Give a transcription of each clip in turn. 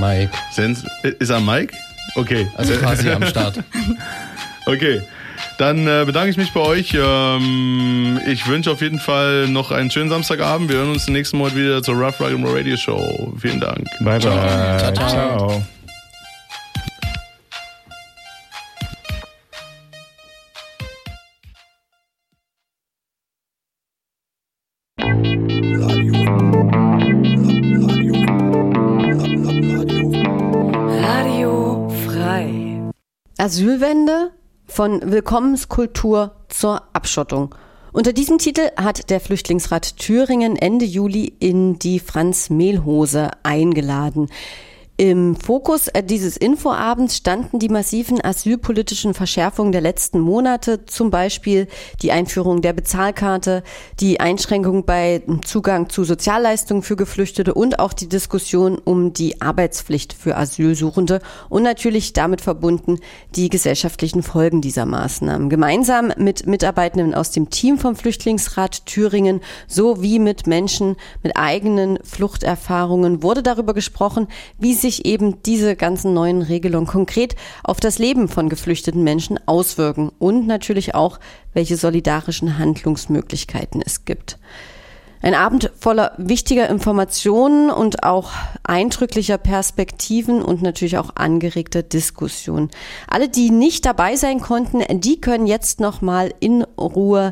Mike. Ist er Mike? Okay. Also quasi am Start. Okay. Dann bedanke ich mich bei euch. Ich wünsche auf jeden Fall noch einen schönen Samstagabend. Wir hören uns nächsten Monat wieder zur Rough Rock'n'Roll Radio Show. Vielen Dank. Bye, bye. Ciao, ciao. Ciao. Radio frei. Asylwende von Willkommenskultur zur Abschottung. Unter diesem Titel hat der Flüchtlingsrat Thüringen Ende Juli in die Franz-Mehlhose eingeladen. Im Fokus dieses Infoabends standen die massiven asylpolitischen Verschärfungen der letzten Monate, zum Beispiel die Einführung der Bezahlkarte, die Einschränkung bei Zugang zu Sozialleistungen für Geflüchtete und auch die Diskussion um die Arbeitspflicht für Asylsuchende und natürlich damit verbunden die gesellschaftlichen Folgen dieser Maßnahmen. Gemeinsam mit Mitarbeitenden aus dem Team vom Flüchtlingsrat Thüringen sowie mit Menschen mit eigenen Fluchterfahrungen wurde darüber gesprochen, wie sich eben diese ganzen neuen Regelungen konkret auf das Leben von geflüchteten Menschen auswirken und natürlich auch, welche solidarischen Handlungsmöglichkeiten es gibt. Ein Abend voller wichtiger Informationen und auch eindrücklicher Perspektiven und natürlich auch angeregter Diskussion. Alle, die nicht dabei sein konnten, die können jetzt nochmal in Ruhe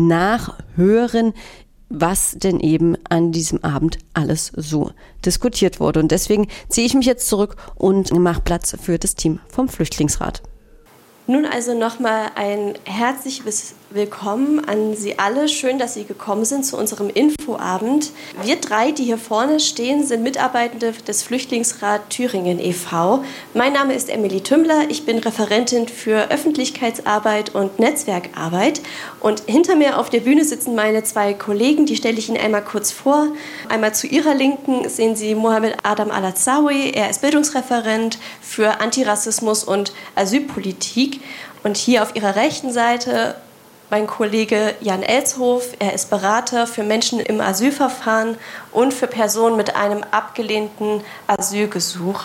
nachhören, was denn eben an diesem Abend alles so diskutiert wurde. Und deswegen ziehe ich mich jetzt zurück und mache Platz für das Team vom Flüchtlingsrat. Nun also nochmal ein herzliches Willkommen an Sie alle. Schön, dass Sie gekommen sind zu unserem Infoabend. Wir drei, die hier vorne stehen, sind Mitarbeitende des Flüchtlingsrat Thüringen e.V. Mein Name ist Emily Tümmler. Ich bin Referentin für Öffentlichkeitsarbeit und Netzwerkarbeit. Und hinter mir auf der Bühne sitzen meine zwei Kollegen. Die stelle ich Ihnen einmal kurz vor. Einmal zu Ihrer Linken sehen Sie Mohammed Adam Alazawi. Er ist Bildungsreferent für Antirassismus und Asylpolitik. Und hier auf Ihrer rechten Seite mein Kollege Jan Elshof. Er ist Berater für Menschen im Asylverfahren und für Personen mit einem abgelehnten Asylgesuch.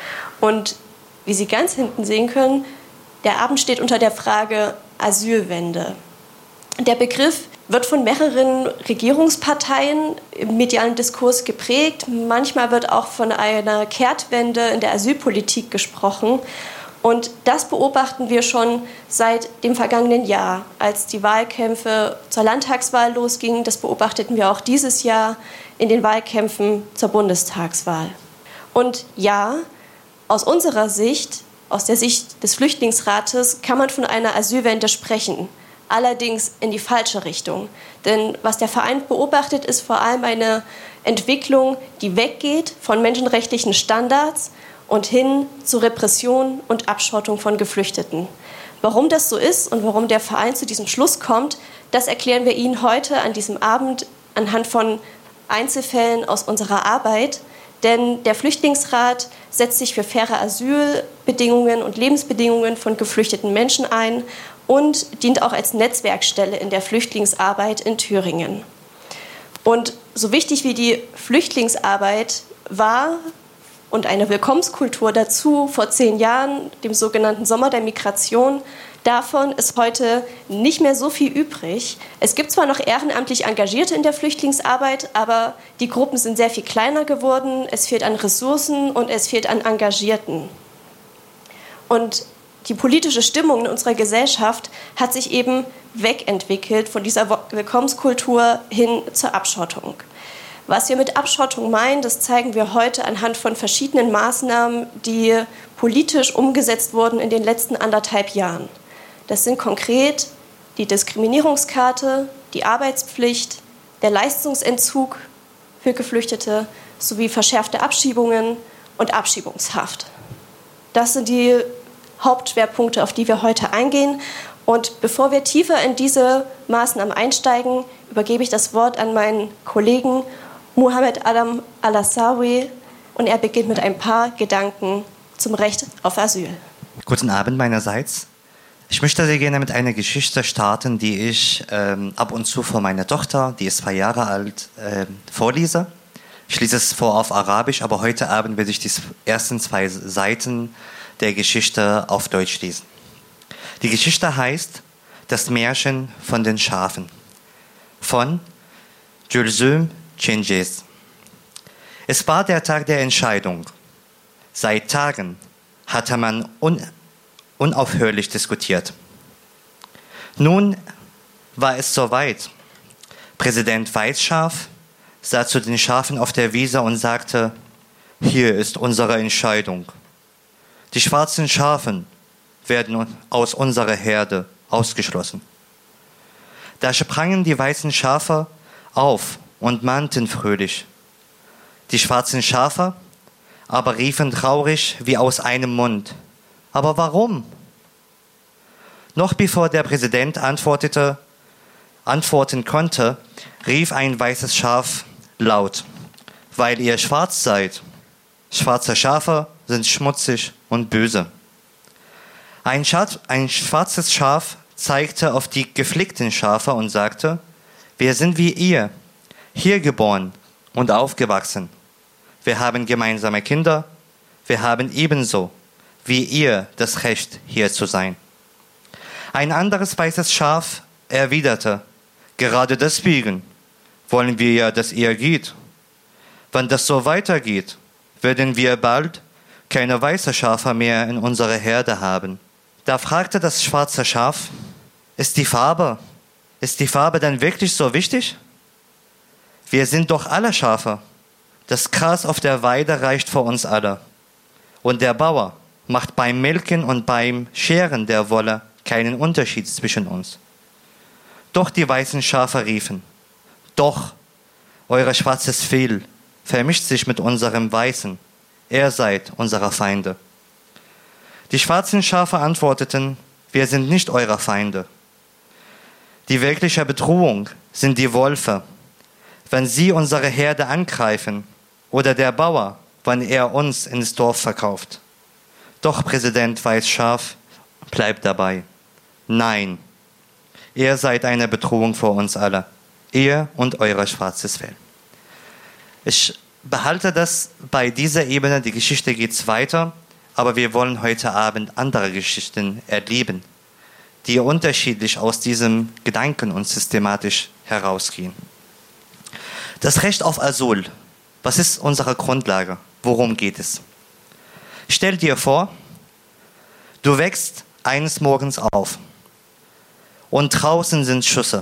Und wie Sie ganz hinten sehen können, der Abend steht unter der Frage Asylwende. Der Begriff wird von mehreren Regierungsparteien im medialen Diskurs geprägt. Manchmal wird auch von einer Kehrtwende in der Asylpolitik gesprochen. Und das beobachten wir schon seit dem vergangenen Jahr, als die Wahlkämpfe zur Landtagswahl losgingen. Das beobachteten wir auch dieses Jahr in den Wahlkämpfen zur Bundestagswahl. Und ja, aus unserer Sicht, aus der Sicht des Flüchtlingsrates, kann man von einer Asylwende sprechen. Allerdings in die falsche Richtung. Denn was der Verein beobachtet, ist vor allem eine Entwicklung, die weggeht von menschenrechtlichen Standards und hin zu Repression und Abschottung von Geflüchteten. Warum das so ist und warum der Verein zu diesem Schluss kommt, das erklären wir Ihnen heute an diesem Abend anhand von Einzelfällen aus unserer Arbeit. Denn der Flüchtlingsrat setzt sich für faire Asylbedingungen und Lebensbedingungen von geflüchteten Menschen ein und dient auch als Netzwerkstelle in der Flüchtlingsarbeit in Thüringen. Und so wichtig wie die Flüchtlingsarbeit war, und eine Willkommenskultur dazu vor 10 Jahren, dem sogenannten Sommer der Migration. Davon ist heute nicht mehr so viel übrig. Es gibt zwar noch ehrenamtlich Engagierte in der Flüchtlingsarbeit, aber die Gruppen sind sehr viel kleiner geworden. Es fehlt an Ressourcen und es fehlt an Engagierten. Und die politische Stimmung in unserer Gesellschaft hat sich eben wegentwickelt von dieser Willkommenskultur hin zur Abschottung. Was wir mit Abschottung meinen, das zeigen wir heute anhand von verschiedenen Maßnahmen, die politisch umgesetzt wurden in den letzten 1,5 Jahren. Das sind konkret die Diskriminierungskarte, die Arbeitspflicht, der Leistungsentzug für Geflüchtete sowie verschärfte Abschiebungen und Abschiebungshaft. Das sind die Hauptschwerpunkte, auf die wir heute eingehen. Und bevor wir tiefer in diese Maßnahmen einsteigen, übergebe ich das Wort an meinen Kollegen Mohammed Adam Alazawi und er beginnt mit ein paar Gedanken zum Recht auf Asyl. Guten Abend meinerseits. Ich möchte sehr gerne mit einer Geschichte starten, die ich ab und zu vor meiner Tochter, die ist 2 Jahre alt, vorlese. Ich lese es vor auf Arabisch, aber heute Abend werde ich die ersten 2 Seiten der Geschichte auf Deutsch lesen. Die Geschichte heißt Das Märchen von den Schafen von Gülsüm Cengiz. Es war der Tag der Entscheidung. Seit Tagen hatte man unaufhörlich diskutiert. Nun war es soweit. Präsident Weißschaf sah zu den Schafen auf der Wiese und sagte, hier ist unsere Entscheidung. Die schwarzen Schafe werden aus unserer Herde ausgeschlossen. Da sprangen die weißen Schafe auf und mahnten fröhlich. Die schwarzen Schafe aber riefen traurig wie aus einem Mund. Aber warum? Noch bevor der Präsident antworten konnte, rief ein weißes Schaf laut, weil ihr schwarz seid. Schwarze Schafe sind schmutzig und böse. Ein schwarzes Schaf zeigte auf die geflickten Schafe und sagte, wir sind wie ihr, hier geboren und aufgewachsen. Wir haben gemeinsame Kinder, wir haben ebenso wie ihr das Recht, hier zu sein. Ein anderes weißes Schaf erwiderte, gerade deswegen wollen wir ja, dass ihr geht. Wenn das so weitergeht, werden wir bald keine weißen Schafe mehr in unserer Herde haben. Da fragte das schwarze Schaf, ist die Farbe denn wirklich so wichtig? Wir sind doch alle Schafe. Das Gras auf der Weide reicht für uns alle. Und der Bauer macht beim Melken und beim Scheren der Wolle keinen Unterschied zwischen uns. Doch die weißen Schafe riefen, doch, euer schwarzes Fell vermischt sich mit unserem weißen. Ihr seid unsere Feinde. Die schwarzen Schafe antworteten, wir sind nicht eure Feinde. Die wirkliche Bedrohung sind die Wölfe, wenn sie unsere Herde angreifen, oder der Bauer, wenn er uns ins Dorf verkauft. Doch Präsident Weißschaf bleibt dabei. Nein, ihr seid eine Bedrohung für uns alle. Ihr und euer schwarzes Fell. Ich behalte das bei dieser Ebene. Die Geschichte geht weiter, aber wir wollen heute Abend andere Geschichten erleben, die unterschiedlich aus diesem Gedanken und systematisch herausgehen. Das Recht auf Asyl. Was ist unsere Grundlage? Worum geht es? Stell dir vor, du wächst eines Morgens auf und draußen sind Schüsse.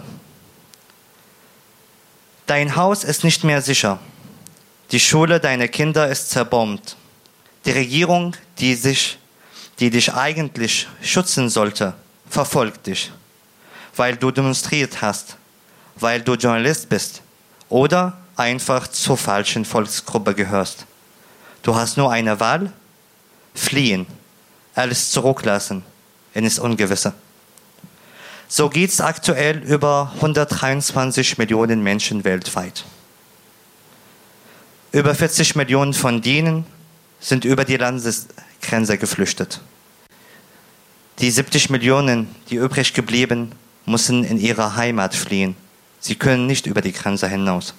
Dein Haus ist nicht mehr sicher. Die Schule deiner Kinder ist zerbombt. Die Regierung, die dich eigentlich schützen sollte, verfolgt dich, weil du demonstriert hast, weil du Journalist bist oder einfach zur falschen Volksgruppe gehörst. Du hast nur eine Wahl: fliehen, alles zurücklassen in das Ungewisse. So geht es aktuell über 123 Millionen Menschen weltweit. Über 40 Millionen von denen sind über die Landesgrenze geflüchtet. Die 70 Millionen, die übrig geblieben, müssen in ihre Heimat fliehen. Sie können nicht über die Grenze hinaus.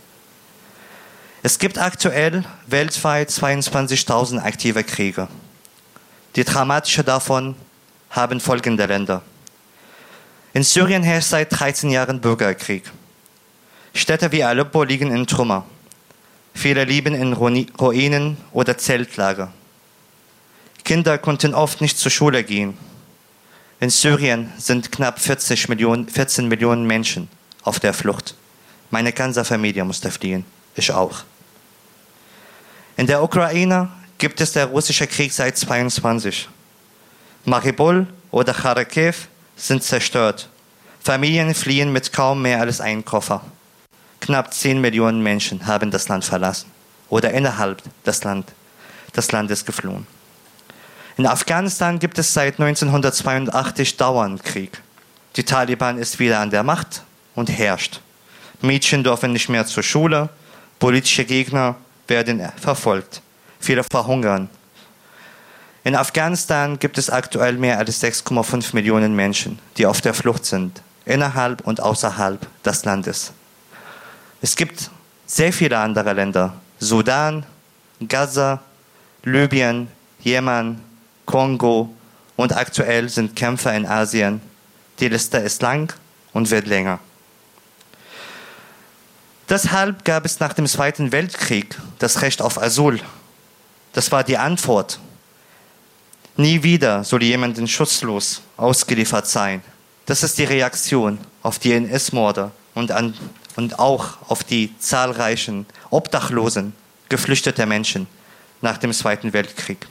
Es gibt aktuell weltweit 22.000 aktive Kriege. Die dramatische davon haben folgende Länder. In Syrien herrscht seit 13 Jahren Bürgerkrieg. Städte wie Aleppo liegen in Trümmer. Viele leben in Ruinen oder Zeltlager. Kinder konnten oft nicht zur Schule gehen. In Syrien sind knapp 14 Millionen Menschen auf der Flucht. Meine ganze Familie musste fliehen. Ich auch. In der Ukraine gibt es der russische Krieg seit 22. Mariupol oder Kharkiv sind zerstört. Familien fliehen mit kaum mehr als einem Koffer. Knapp 10 Millionen Menschen haben das Land verlassen oder innerhalb des Landes geflohen. In Afghanistan gibt es seit 1982 dauernd Krieg. Die Taliban ist wieder an der Macht und herrscht. Mädchen dürfen nicht mehr zur Schule, politische Gegner werden verfolgt, viele verhungern. In Afghanistan gibt es aktuell mehr als 6,5 Millionen Menschen, die auf der Flucht sind, innerhalb und außerhalb des Landes. Es gibt sehr viele andere Länder. Sudan, Gaza, Libyen, Jemen, Kongo und aktuell sind Kämpfe in Asien. Die Liste ist lang und wird länger. Deshalb gab es nach dem Zweiten Weltkrieg das Recht auf Asyl. Das war die Antwort. Nie wieder soll jemand schutzlos ausgeliefert sein. Das ist die Reaktion auf die NS-Morde und auch auf die zahlreichen obdachlosen, geflüchteten Menschen nach dem Zweiten Weltkrieg.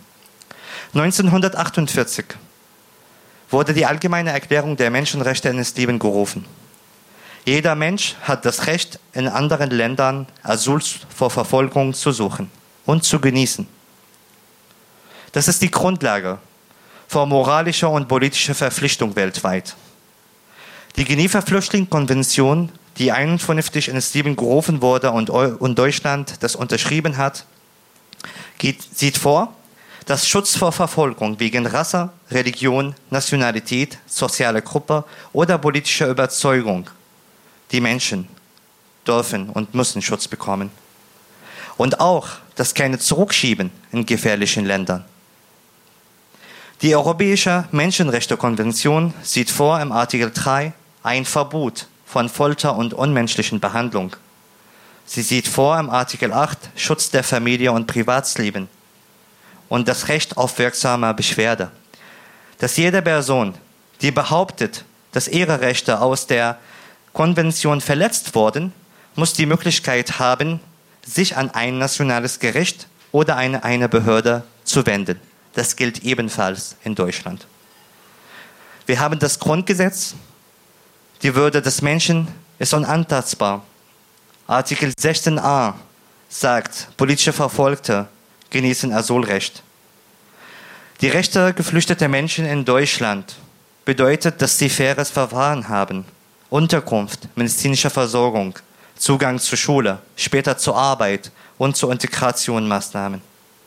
1948 wurde die Allgemeine Erklärung der Menschenrechte ins Leben gerufen. Jeder Mensch hat das Recht, in anderen Ländern Asyl vor Verfolgung zu suchen und zu genießen. Das ist die Grundlage für moralische und politische Verpflichtung weltweit. Die Genfer Flüchtlingskonvention, die 1951 ins Leben gerufen wurde und Deutschland das unterschrieben hat, sieht vor, dass Schutz vor Verfolgung wegen Rasse, Religion, Nationalität, soziale Gruppe oder politischer Überzeugung, die Menschen dürfen und müssen Schutz bekommen. Und auch das keine Zurückschieben in gefährlichen Ländern. Die Europäische Menschenrechtskonvention sieht vor im Artikel 3 ein Verbot von Folter und unmenschlichen Behandlung. Sie sieht vor im Artikel 8 Schutz der Familie und Privatsleben und das Recht auf wirksame Beschwerde. Dass jede Person, die behauptet, dass ihre Rechte aus der Konvention verletzt wurden, muss die Möglichkeit haben, sich an ein nationales Gericht oder eine Behörde zu wenden. Das gilt ebenfalls in Deutschland. Wir haben das Grundgesetz. Die Würde des Menschen ist unantastbar. Artikel 16a sagt, politische Verfolgte genießen Asylrecht. Die Rechte geflüchteter Menschen in Deutschland bedeutet, dass sie faires Verfahren haben, Unterkunft, medizinische Versorgung, Zugang zur Schule, später zur Arbeit und zu Integrationsmaßnahmen.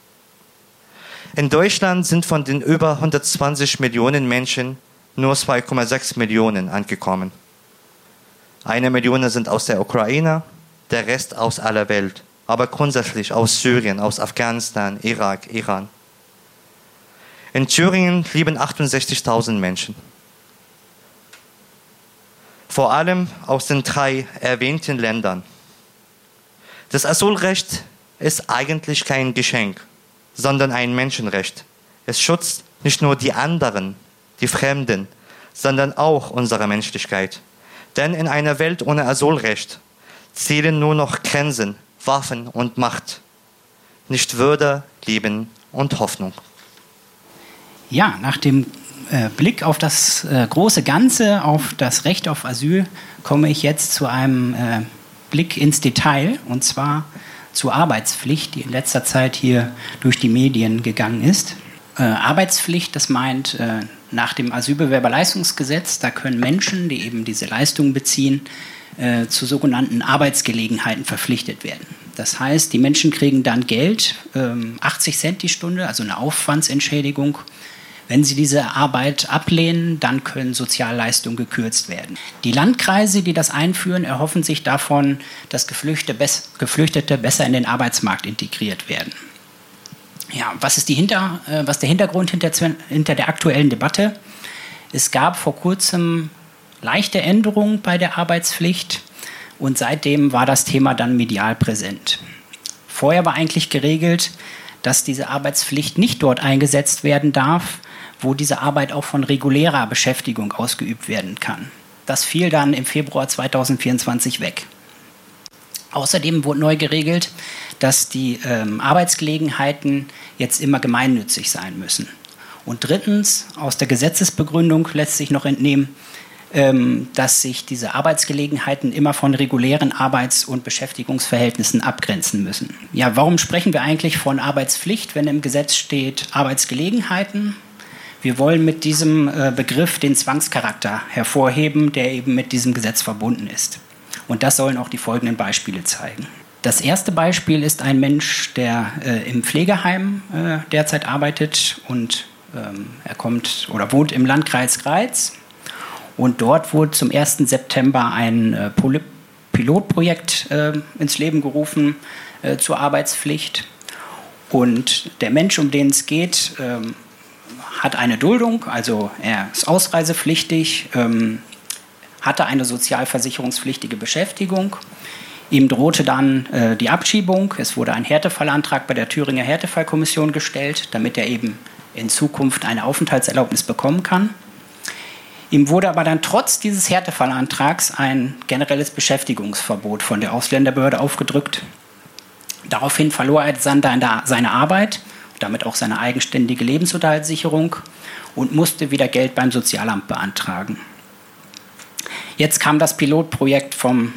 In Deutschland sind von den über 120 Millionen Menschen nur 2,6 Millionen angekommen. 1 Million sind aus der Ukraine, der Rest aus aller Welt, aber grundsätzlich aus Syrien, aus Afghanistan, Irak, Iran. In Thüringen leben 68.000 Menschen. Vor allem aus den 3 erwähnten Ländern. Das Asylrecht ist eigentlich kein Geschenk, sondern ein Menschenrecht. Es schützt nicht nur die anderen, die Fremden, sondern auch unsere Menschlichkeit. Denn in einer Welt ohne Asylrecht zählen nur noch Grenzen, Waffen und Macht. Nicht Würde, Leben und Hoffnung. Ja, nach dem Blick auf das große Ganze, auf das Recht auf Asyl, komme ich jetzt zu einem Blick ins Detail, und zwar zur Arbeitspflicht, die in letzter Zeit hier durch die Medien gegangen ist. Arbeitspflicht, das meint nach dem Asylbewerberleistungsgesetz, da können Menschen, die eben diese Leistungen beziehen, zu sogenannten Arbeitsgelegenheiten verpflichtet werden. Das heißt, die Menschen kriegen dann Geld, 80 Cent die Stunde, also eine Aufwandsentschädigung. Wenn sie diese Arbeit ablehnen, dann können Sozialleistungen gekürzt werden. Die Landkreise, die das einführen, erhoffen sich davon, dass Geflüchtete besser in den Arbeitsmarkt integriert werden. Ja, was ist der Hintergrund hinter der aktuellen Debatte? Es gab vor kurzem leichte Änderungen bei der Arbeitspflicht und seitdem war das Thema dann medial präsent. Vorher war eigentlich geregelt, dass diese Arbeitspflicht nicht dort eingesetzt werden darf, wo diese Arbeit auch von regulärer Beschäftigung ausgeübt werden kann. Das fiel dann im Februar 2024 weg. Außerdem wurde neu geregelt, dass die Arbeitsgelegenheiten jetzt immer gemeinnützig sein müssen. Und drittens, aus der Gesetzesbegründung lässt sich noch entnehmen, dass sich diese Arbeitsgelegenheiten immer von regulären Arbeits- und Beschäftigungsverhältnissen abgrenzen müssen. Ja, warum sprechen wir eigentlich von Arbeitspflicht, wenn im Gesetz steht Arbeitsgelegenheiten? Wir wollen mit diesem Begriff den Zwangscharakter hervorheben, der eben mit diesem Gesetz verbunden ist. Und das sollen auch die folgenden Beispiele zeigen. Das erste Beispiel ist ein Mensch, der im Pflegeheim derzeit arbeitet und er kommt oder wohnt im Landkreis Greiz. Und dort wurde zum 1. September ein Pilotprojekt ins Leben gerufen zur Arbeitspflicht. Und der Mensch, um den es geht, hat eine Duldung, also er ist ausreisepflichtig, hatte eine sozialversicherungspflichtige Beschäftigung. Ihm drohte dann die Abschiebung. Es wurde ein Härtefallantrag bei der Thüringer Härtefallkommission gestellt, damit er eben in Zukunft eine Aufenthaltserlaubnis bekommen kann. Ihm wurde aber dann trotz dieses Härtefallantrags ein generelles Beschäftigungsverbot von der Ausländerbehörde aufgedrückt. Daraufhin verlor er seine Arbeit, damit auch seine eigenständige Lebensunterhaltssicherung und musste wieder Geld beim Sozialamt beantragen. Jetzt kam das Pilotprojekt vom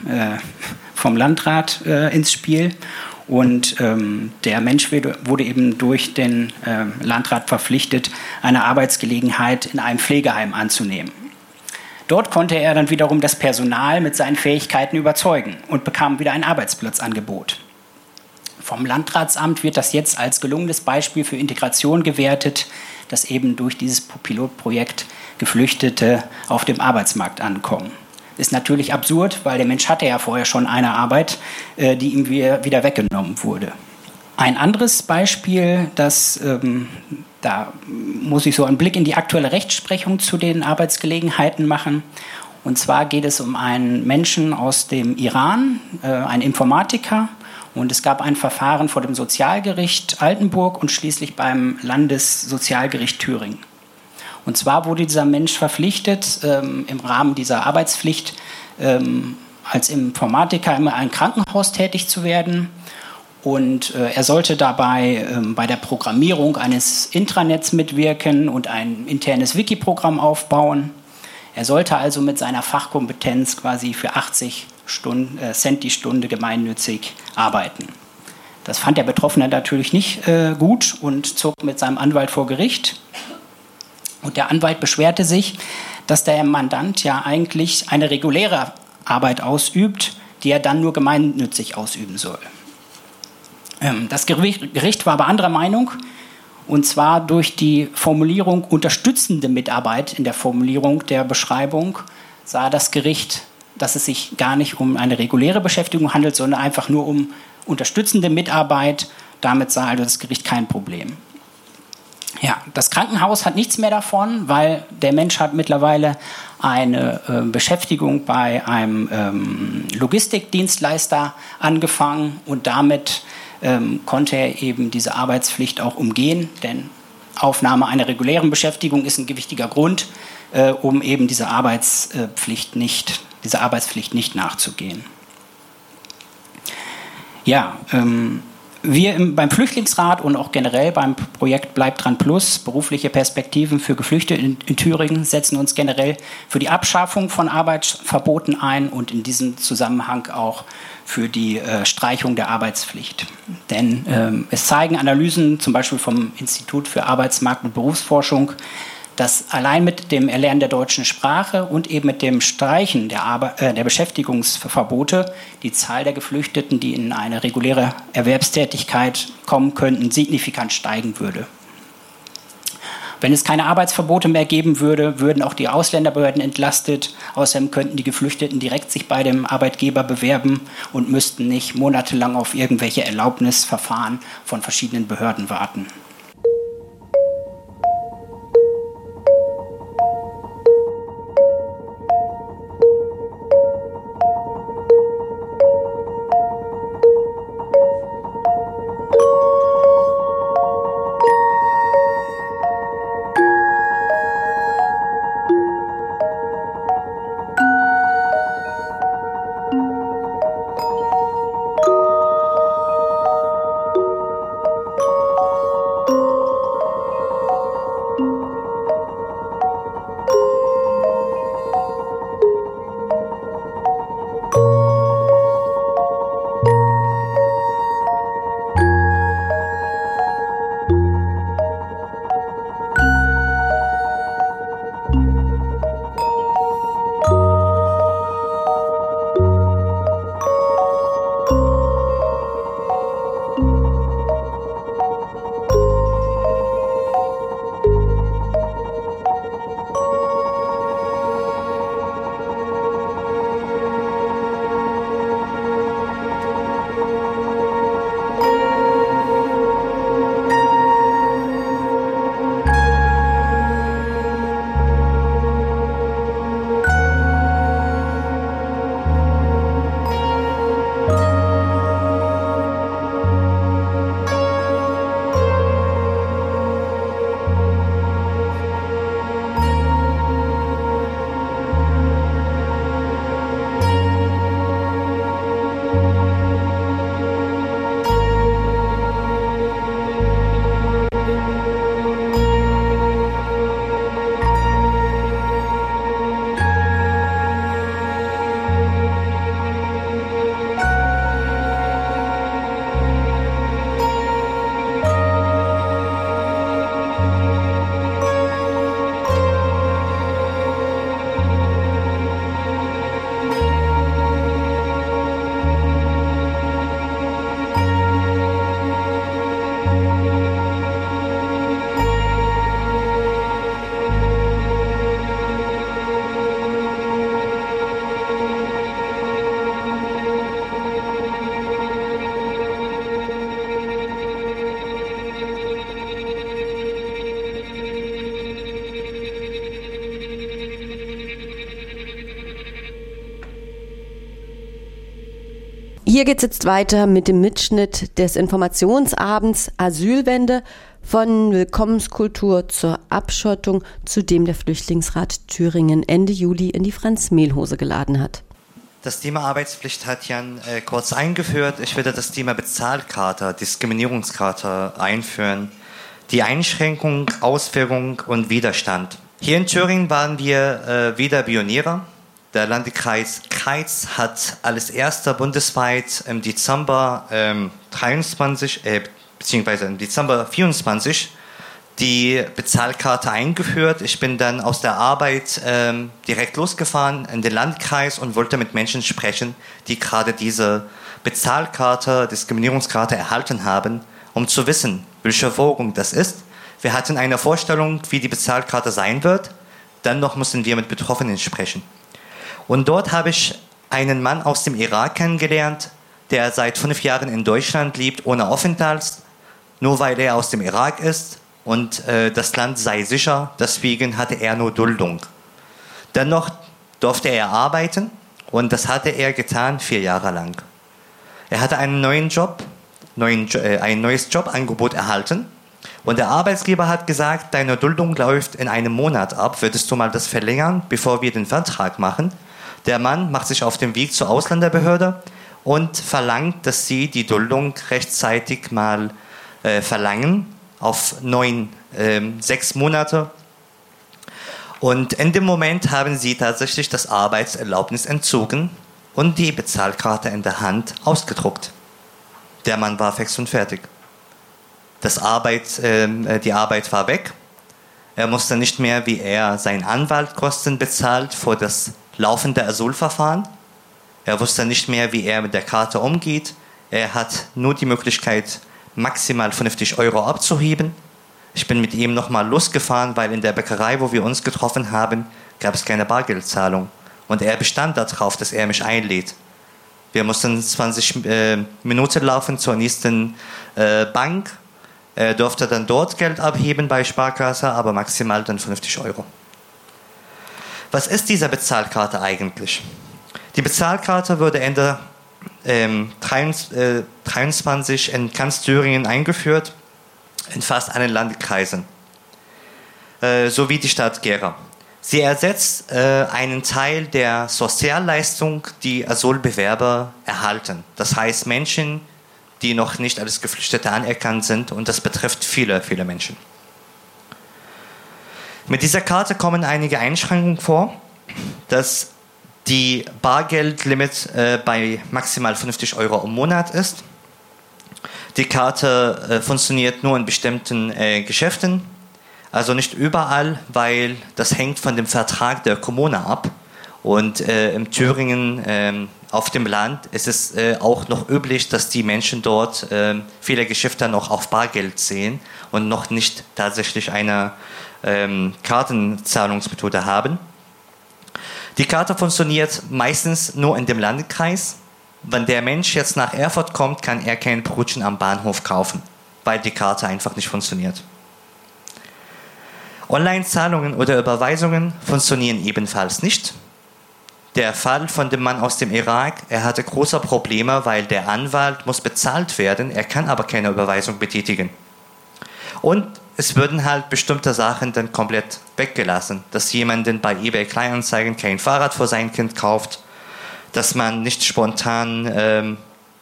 Landrat ins Spiel und der Mensch wurde eben durch den Landrat verpflichtet, eine Arbeitsgelegenheit in einem Pflegeheim anzunehmen. Dort konnte er dann wiederum das Personal mit seinen Fähigkeiten überzeugen und bekam wieder ein Arbeitsplatzangebot. Vom Landratsamt wird das jetzt als gelungenes Beispiel für Integration gewertet, dass eben durch dieses Pilotprojekt Geflüchtete auf dem Arbeitsmarkt ankommen. Ist natürlich absurd, weil der Mensch hatte ja vorher schon eine Arbeit, die ihm wieder weggenommen wurde. Ein anderes Beispiel, da muss ich so einen Blick in die aktuelle Rechtsprechung zu den Arbeitsgelegenheiten machen. Und zwar geht es um einen Menschen aus dem Iran, einen Informatiker. Und es gab ein Verfahren vor dem Sozialgericht Altenburg und schließlich beim Landessozialgericht Thüringen. Und zwar wurde dieser Mensch verpflichtet, im Rahmen dieser Arbeitspflicht als Informatiker in einem Krankenhaus tätig zu werden. Und er sollte dabei bei der Programmierung eines Intranets mitwirken und ein internes Wiki-Programm aufbauen. Er sollte also mit seiner Fachkompetenz quasi für 80 Cent die Stunde gemeinnützig arbeiten. Das fand der Betroffene natürlich nicht gut und zog mit seinem Anwalt vor Gericht. Und der Anwalt beschwerte sich, dass der Mandant ja eigentlich eine reguläre Arbeit ausübt, die er dann nur gemeinnützig ausüben soll. Das Gericht war aber anderer Meinung, und zwar durch die Formulierung unterstützende Mitarbeit in der Formulierung der Beschreibung sah das Gericht, dass es sich gar nicht um eine reguläre Beschäftigung handelt, sondern einfach nur um unterstützende Mitarbeit. Damit sah also das Gericht kein Problem. Ja, das Krankenhaus hat nichts mehr davon, weil der Mensch hat mittlerweile eine Beschäftigung bei einem Logistikdienstleister angefangen und damit konnte er eben diese Arbeitspflicht auch umgehen, denn Aufnahme einer regulären Beschäftigung ist ein gewichtiger Grund, um eben dieser Arbeitspflicht nicht nachzugehen. Ja, wir beim Flüchtlingsrat und auch generell beim Projekt Bleibt dran Plus, berufliche Perspektiven für Geflüchtete in Thüringen, setzen uns generell für die Abschaffung von Arbeitsverboten ein und in diesem Zusammenhang auch für die Streichung der Arbeitspflicht. Denn es zeigen Analysen, zum Beispiel vom Institut für Arbeitsmarkt- und Berufsforschung, dass allein mit dem Erlernen der deutschen Sprache und eben mit dem Streichen der Beschäftigungsverbote die Zahl der Geflüchteten, die in eine reguläre Erwerbstätigkeit kommen könnten, signifikant steigen würde. Wenn es keine Arbeitsverbote mehr geben würde, würden auch die Ausländerbehörden entlastet. Außerdem könnten die Geflüchteten direkt sich bei dem Arbeitgeber bewerben und müssten nicht monatelang auf irgendwelche Erlaubnisverfahren von verschiedenen Behörden warten. Hier geht es jetzt weiter mit dem Mitschnitt des Informationsabends Asylwende von Willkommenskultur zur Abschottung, zu dem der Flüchtlingsrat Thüringen Ende Juli in die Franz-Mehl-Hose geladen hat. Das Thema Arbeitspflicht hat Jan kurz eingeführt. Ich werde das Thema Bezahlkarte, Diskriminierungskarte einführen. Die Einschränkung, Auswirkung und Widerstand. Hier in Thüringen waren wir wieder Pioniere. Der Landkreis Kreiz hat als erster bundesweit im Dezember 23 beziehungsweise im Dezember 24 die Bezahlkarte eingeführt. Ich bin dann aus der Arbeit direkt losgefahren in den Landkreis und wollte mit Menschen sprechen, die gerade diese Bezahlkarte, Diskriminierungskarte erhalten haben, um zu wissen, welche Wirkung das ist. Wir hatten eine Vorstellung, wie die Bezahlkarte sein wird. Dennoch mussten wir mit Betroffenen sprechen. Und dort habe ich einen Mann aus dem Irak kennengelernt, der seit 5 Jahren in Deutschland lebt, ohne Aufenthalt, nur weil er aus dem Irak ist und das Land sei sicher, deswegen hatte er nur Duldung. Dennoch durfte er arbeiten und das hatte er getan 4 Jahre lang. Er hatte einen neuen Job, ein neues Jobangebot erhalten und der Arbeitgeber hat gesagt, deine Duldung läuft in einem Monat ab, würdest du mal das verlängern, bevor wir den Vertrag machen? Der Mann macht sich auf den Weg zur Ausländerbehörde und verlangt, dass sie die Duldung rechtzeitig mal verlangen auf 6 Monate. Und in dem Moment haben sie tatsächlich das Arbeitserlaubnis entzogen und die Bezahlkarte in der Hand ausgedruckt. Der Mann war fix und fertig. Die Arbeit war weg. Er musste nicht mehr, wie er seinen Anwaltskosten bezahlt für das laufende Asylverfahren. Er wusste nicht mehr, wie er mit der Karte umgeht. Er hat nur die Möglichkeit, maximal 50 € abzuheben. Ich bin mit ihm nochmal losgefahren, weil in der Bäckerei, wo wir uns getroffen haben, gab es keine Bargeldzahlung. Und er bestand darauf, dass er mich einlädt. Wir mussten 20 Minuten laufen zur nächsten Bank. Er durfte dann dort Geld abheben bei Sparkasse, aber maximal dann 50 €. Was ist diese Bezahlkarte eigentlich? Die Bezahlkarte wurde Ende 23 in ganz Thüringen eingeführt, in fast allen Landkreisen, sowie die Stadt Gera. Sie ersetzt einen Teil der Sozialleistung, die Asylbewerber erhalten. Das heißt Menschen, die noch nicht als Geflüchtete anerkannt sind, und das betrifft viele, viele Menschen. Mit dieser Karte kommen einige Einschränkungen vor, dass die Bargeldlimit bei maximal 50 € im Monat ist. Die Karte funktioniert nur in bestimmten Geschäften, also nicht überall, weil das hängt von dem Vertrag der Kommune ab. Und in Thüringen, auf dem Land, ist es auch noch üblich, dass die Menschen dort viele Geschäfte noch auf Bargeld sehen und noch nicht tatsächlich eine Kartenzahlungsmethode haben. Die Karte funktioniert meistens nur in dem Landkreis. Wenn der Mensch jetzt nach Erfurt kommt, kann er kein Brötchen am Bahnhof kaufen, weil die Karte einfach nicht funktioniert. Online-Zahlungen oder Überweisungen funktionieren ebenfalls nicht. Der Fall von dem Mann aus dem Irak, er hatte große Probleme, weil der Anwalt muss bezahlt werden, er kann aber keine Überweisung betätigen. Und es würden halt bestimmte Sachen dann komplett weggelassen, dass jemand bei eBay Kleinanzeigen kein Fahrrad für sein Kind kauft, dass man nicht spontan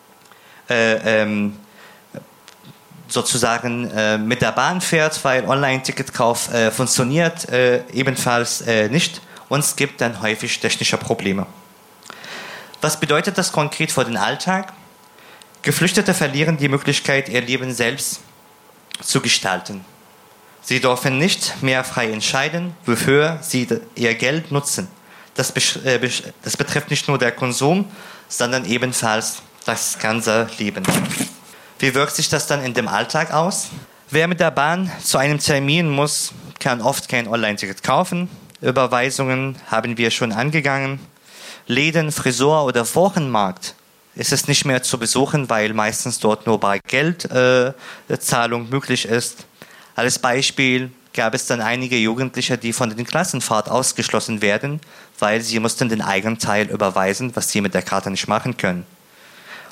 sozusagen mit der Bahn fährt, weil Online-Ticketkauf funktioniert ebenfalls nicht. Und es gibt dann häufig technische Probleme. Was bedeutet das konkret für den Alltag? Geflüchtete verlieren die Möglichkeit, ihr Leben selbst zu gestalten. Sie dürfen nicht mehr frei entscheiden, wofür sie ihr Geld nutzen. Das betrifft nicht nur den Konsum, sondern ebenfalls das ganze Leben. Wie wirkt sich das dann in dem Alltag aus? Wer mit der Bahn zu einem Termin muss, kann oft kein Online-Ticket kaufen. Überweisungen haben wir schon angegangen. Läden, Frisur oder Wochenmarkt ist es nicht mehr zu besuchen, weil meistens dort nur Bargeldzahlung möglich ist. Als Beispiel gab es dann einige Jugendliche, die von den Klassenfahrt ausgeschlossen werden, weil sie mussten den Eigenteil überweisen, was sie mit der Karte nicht machen können.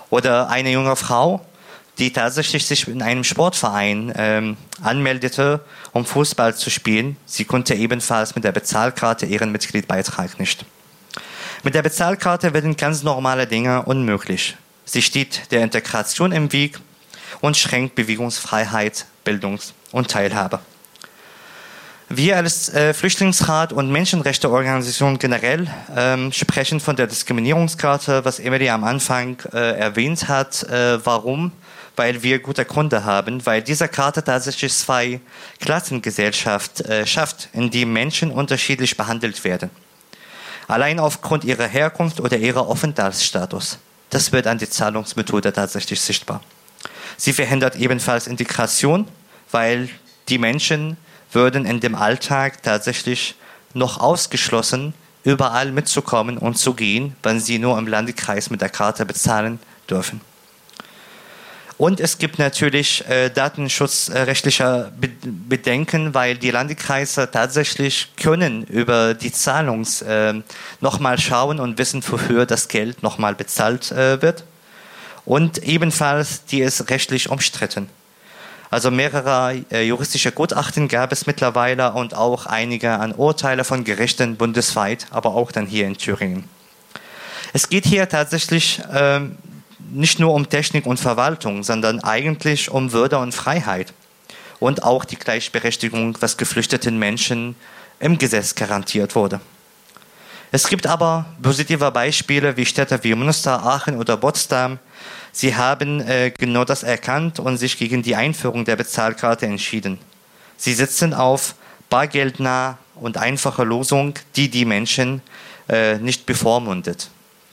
Oder eine junge Frau, die tatsächlich sich in einem Sportverein anmeldete, um Fußball zu spielen. Sie konnte ebenfalls mit der Bezahlkarte ihren Mitgliedsbeitrag nicht. Mit der Bezahlkarte werden ganz normale Dinge unmöglich. Sie steht der Integration im Weg und schränkt Bewegungsfreiheit, Bildungs- und Teilhabe. Wir als Flüchtlingsrat und Menschenrechteorganisation generell sprechen von der Diskriminierungskarte, was Emily am Anfang erwähnt hat. Warum? Weil wir gute Gründe haben, weil diese Karte tatsächlich 2 Klassengesellschaft schafft, in die Menschen unterschiedlich behandelt werden. Allein aufgrund ihrer Herkunft oder ihrer Aufenthaltsstatus. Das wird an die Zahlungsmethode tatsächlich sichtbar. Sie verhindert ebenfalls Integration, weil die Menschen würden in dem Alltag tatsächlich noch ausgeschlossen, überall mitzukommen und zu gehen, wenn sie nur im Landkreis mit der Karte bezahlen dürfen. Und es gibt natürlich datenschutzrechtliche Bedenken, weil die Landkreise tatsächlich können über die Zahlung nochmal schauen und wissen, wofür das Geld nochmal bezahlt wird. Und ebenfalls, die ist rechtlich umstritten. Also mehrere juristische Gutachten gab es mittlerweile und auch einige an Urteile von Gerichten bundesweit, aber auch dann hier in Thüringen. Es geht hier tatsächlich nicht nur um Technik und Verwaltung, sondern eigentlich um Würde und Freiheit und auch die Gleichberechtigung, was geflüchteten Menschen im Gesetz garantiert wurde. Es gibt aber positive Beispiele wie Städte wie Münster, Aachen oder Potsdam. Sie haben genau das erkannt und sich gegen die Einführung der Bezahlkarte entschieden. Sie setzen auf bargeldnah und einfache Lösung, die die Menschen nicht bevormundet.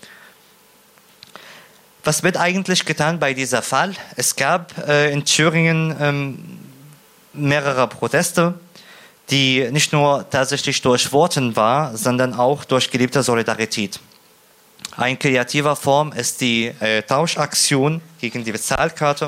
Was wird eigentlich getan bei dieser Fall? Es gab in Thüringen mehrere Proteste, die nicht nur tatsächlich durch Worten war, sondern auch durch gelebte Solidarität. Eine kreative Form ist die Tauschaktion gegen die Bezahlkarte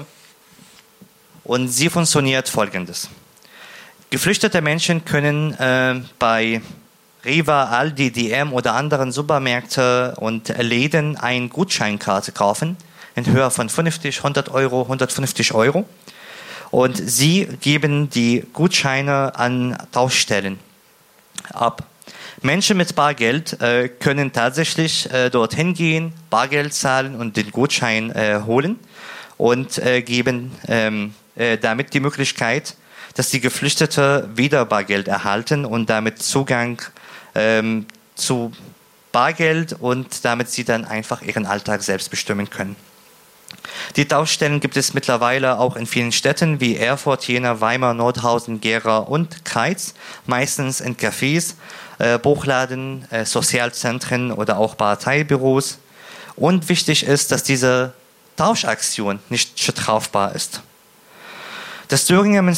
und sie funktioniert folgendes. Geflüchtete Menschen können bei Rewe, Aldi, DM oder anderen Supermärkte und Läden eine Gutscheinkarte kaufen in Höhe von 50, 100 Euro, 150 Euro. Und sie geben die Gutscheine an Tauschstellen ab. Menschen mit Bargeld können tatsächlich dorthin gehen, Bargeld zahlen und den Gutschein holen und geben damit die Möglichkeit, dass die Geflüchtete wieder Bargeld erhalten und damit Zugang zu Bargeld und damit sie dann einfach ihren Alltag selbst bestimmen können. Die Tauschstellen gibt es mittlerweile auch in vielen Städten wie Erfurt, Jena, Weimar, Nordhausen, Gera und Kreiz, meistens in Cafés, Buchladen, Sozialzentren oder auch Parteibüros. Und wichtig ist, dass diese Tauschaktion nicht strafbar ist. Das Thüringer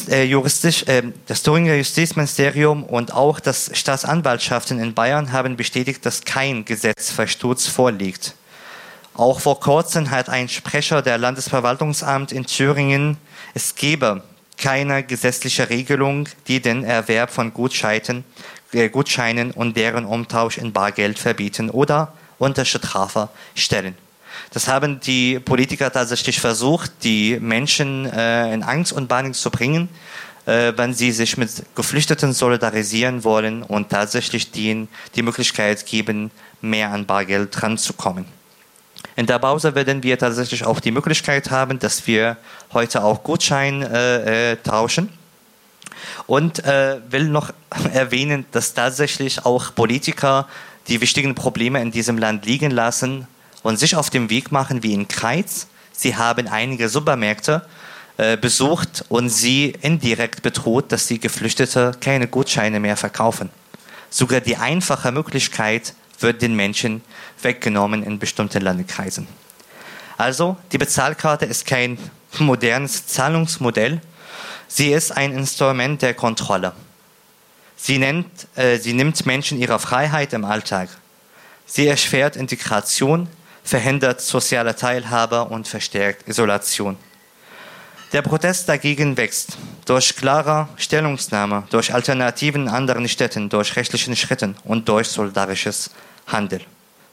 Justizministerium und auch das Staatsanwaltschaften in Bayern haben bestätigt, dass kein Gesetzverstoß vorliegt. Auch vor kurzem hat ein Sprecher der Landesverwaltungsamt in Thüringen, es gebe keine gesetzliche Regelung, die den Erwerb von Gutscheinen und deren Umtausch in Bargeld verbieten oder unter Strafe stellen. Das haben die Politiker tatsächlich versucht, die Menschen in Angst und Panik zu bringen, wenn sie sich mit Geflüchteten solidarisieren wollen und tatsächlich denen die Möglichkeit geben, mehr an Bargeld ranzukommen. In der Pause werden wir tatsächlich auch die Möglichkeit haben, dass wir heute auch Gutscheine tauschen. Und will noch erwähnen, dass tatsächlich auch Politiker die wichtigen Probleme in diesem Land liegen lassen und sich auf den Weg machen wie in Kreiz. Sie haben einige Supermärkte besucht und sie indirekt bedroht, dass die Geflüchtete keine Gutscheine mehr verkaufen. Sogar die einfache Möglichkeit wird den Menschen weggenommen in bestimmten Landkreisen. Also, die Bezahlkarte ist kein modernes Zahlungsmodell. Sie ist ein Instrument der Kontrolle. Sie nimmt Menschen ihre Freiheit im Alltag. Sie erschwert Integration, verhindert soziale Teilhabe und verstärkt Isolation. Der Protest dagegen wächst durch klare Stellungnahme, durch Alternativen in anderen Städten, durch rechtlichen Schritten und durch solidarisches Handeln.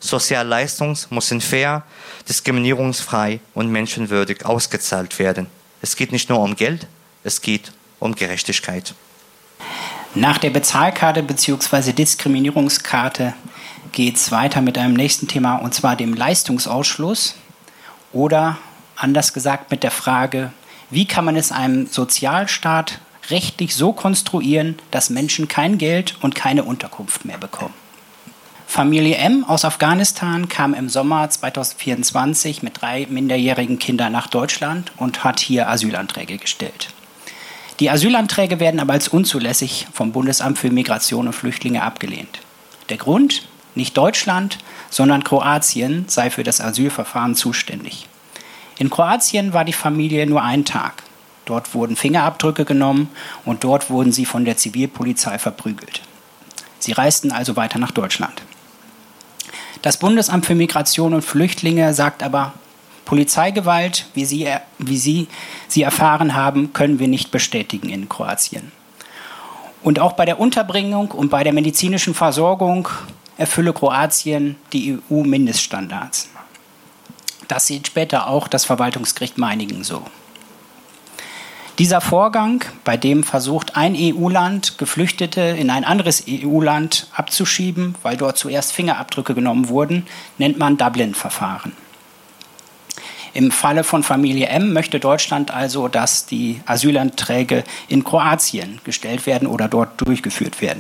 Sozialleistungen müssen fair, diskriminierungsfrei und menschenwürdig ausgezahlt werden. Es geht nicht nur um Geld, es geht um Gerechtigkeit. Nach der Bezahlkarte bzw. Diskriminierungskarte geht es weiter mit einem nächsten Thema, und zwar dem Leistungsausschluss. Oder anders gesagt mit der Frage, wie kann man es einem Sozialstaat rechtlich so konstruieren, dass Menschen kein Geld und keine Unterkunft mehr bekommen. Familie M aus Afghanistan kam im Sommer 2024 mit 3 minderjährigen Kindern nach Deutschland und hat hier Asylanträge gestellt. Die Asylanträge werden aber als unzulässig vom Bundesamt für Migration und Flüchtlinge abgelehnt. Der Grund? Nicht Deutschland, sondern Kroatien sei für das Asylverfahren zuständig. In Kroatien war die Familie nur einen Tag. Dort wurden Fingerabdrücke genommen und dort wurden sie von der Zivilpolizei verprügelt. Sie reisten also weiter nach Deutschland. Das Bundesamt für Migration und Flüchtlinge sagt aber, Polizeigewalt, wie Sie erfahren haben, können wir nicht bestätigen in Kroatien. Und auch bei der Unterbringung und bei der medizinischen Versorgung erfülle Kroatien die EU-Mindeststandards. Das sieht später auch das Verwaltungsgericht Meiningen so. Dieser Vorgang, bei dem versucht ein EU-Land, Geflüchtete in ein anderes EU-Land abzuschieben, weil dort zuerst Fingerabdrücke genommen wurden, nennt man Dublin-Verfahren. Im Falle von Familie M möchte Deutschland also, dass die Asylanträge in Kroatien gestellt werden oder dort durchgeführt werden.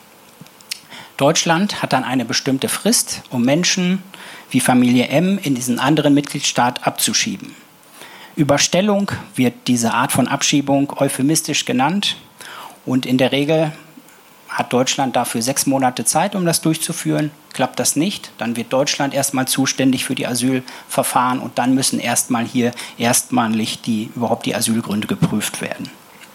Deutschland hat dann eine bestimmte Frist, um Menschen wie Familie M in diesen anderen Mitgliedstaat abzuschieben. Überstellung wird diese Art von Abschiebung euphemistisch genannt und in der Regel hat Deutschland dafür 6 Monate Zeit, um das durchzuführen. Klappt das nicht, dann wird Deutschland erstmal zuständig für die Asylverfahren und dann müssen erstmal hier erstmalig überhaupt die Asylgründe geprüft werden.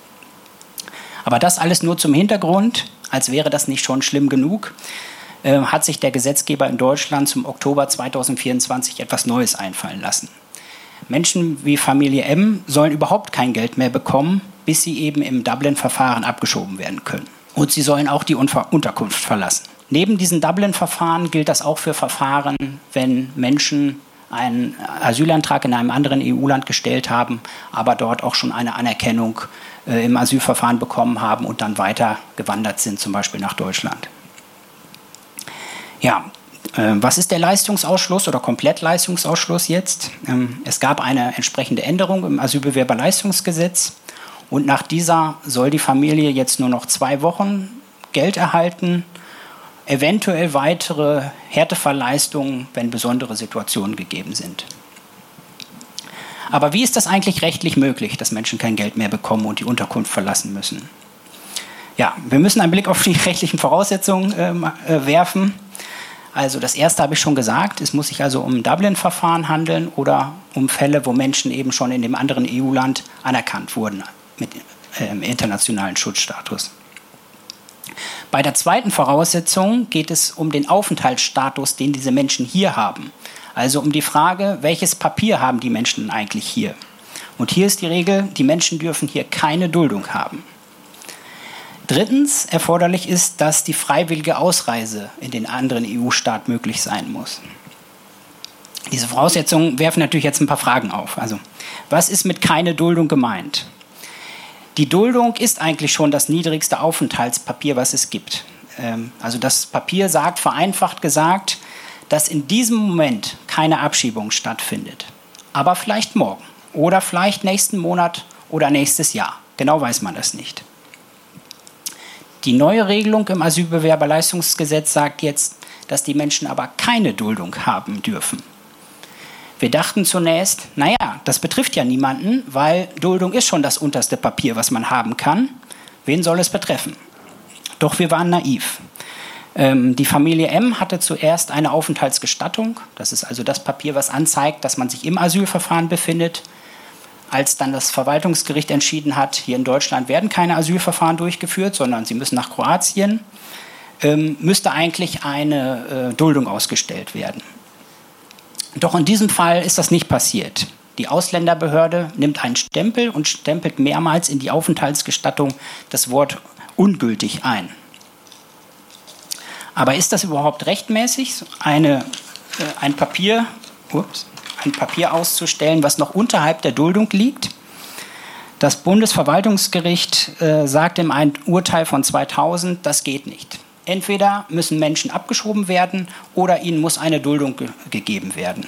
Aber das alles nur zum Hintergrund, als wäre das nicht schon schlimm genug, hat sich der Gesetzgeber in Deutschland zum Oktober 2024 etwas Neues einfallen lassen. Menschen wie Familie M sollen überhaupt kein Geld mehr bekommen, bis sie eben im Dublin-Verfahren abgeschoben werden können. Und sie sollen auch die Unterkunft verlassen. Neben diesen Dublin-Verfahren gilt das auch für Verfahren, wenn Menschen einen Asylantrag in einem anderen EU-Land gestellt haben, aber dort auch schon eine Anerkennung im Asylverfahren bekommen haben und dann weiter gewandert sind, zum Beispiel nach Deutschland. Ja, was ist der Leistungsausschluss oder Komplettleistungsausschluss jetzt? Es gab eine entsprechende Änderung im Asylbewerberleistungsgesetz und nach dieser soll die Familie jetzt nur noch 2 Wochen Geld erhalten, eventuell weitere Härtefallleistungen, wenn besondere Situationen gegeben sind. Aber wie ist das eigentlich rechtlich möglich, dass Menschen kein Geld mehr bekommen und die Unterkunft verlassen müssen? Ja, wir müssen einen Blick auf die rechtlichen Voraussetzungen werfen. Also das erste habe ich schon gesagt, es muss sich also um ein Dublin-Verfahren handeln oder um Fälle, wo Menschen eben schon in dem anderen EU-Land anerkannt wurden mit internationalen Schutzstatus. Bei der zweiten Voraussetzung geht es um den Aufenthaltsstatus, den diese Menschen hier haben. Also um die Frage, welches Papier haben die Menschen eigentlich hier? Und hier ist die Regel, die Menschen dürfen hier keine Duldung haben. Drittens erforderlich ist, dass die freiwillige Ausreise in den anderen EU-Staat möglich sein muss. Diese Voraussetzungen werfen natürlich jetzt ein paar Fragen auf. Also, was ist mit keine Duldung gemeint? Die Duldung ist eigentlich schon das niedrigste Aufenthaltspapier, was es gibt. Also das Papier sagt, vereinfacht gesagt, dass in diesem Moment keine Abschiebung stattfindet. Aber vielleicht morgen oder vielleicht nächsten Monat oder nächstes Jahr. Genau weiß man das nicht. Die neue Regelung im Asylbewerberleistungsgesetz sagt jetzt, dass die Menschen aber keine Duldung haben dürfen. Wir dachten zunächst, naja, das betrifft ja niemanden, weil Duldung ist schon das unterste Papier, was man haben kann. Wen soll es betreffen? Doch wir waren naiv. Die Familie M hatte zuerst eine Aufenthaltsgestattung. Das ist also das Papier, was anzeigt, dass man sich im Asylverfahren befindet. Als dann das Verwaltungsgericht entschieden hat, hier in Deutschland werden keine Asylverfahren durchgeführt, sondern sie müssen nach Kroatien, müsste eigentlich eine Duldung ausgestellt werden. Doch in diesem Fall ist das nicht passiert. Die Ausländerbehörde nimmt einen Stempel und stempelt mehrmals in die Aufenthaltsgestattung das Wort ungültig ein. Aber ist das überhaupt rechtmäßig, eine ein Papier auszustellen, was noch unterhalb der Duldung liegt. Das Bundesverwaltungsgericht sagt in einem Urteil von 2000, das geht nicht. Entweder müssen Menschen abgeschoben werden oder ihnen muss eine Duldung gegeben werden.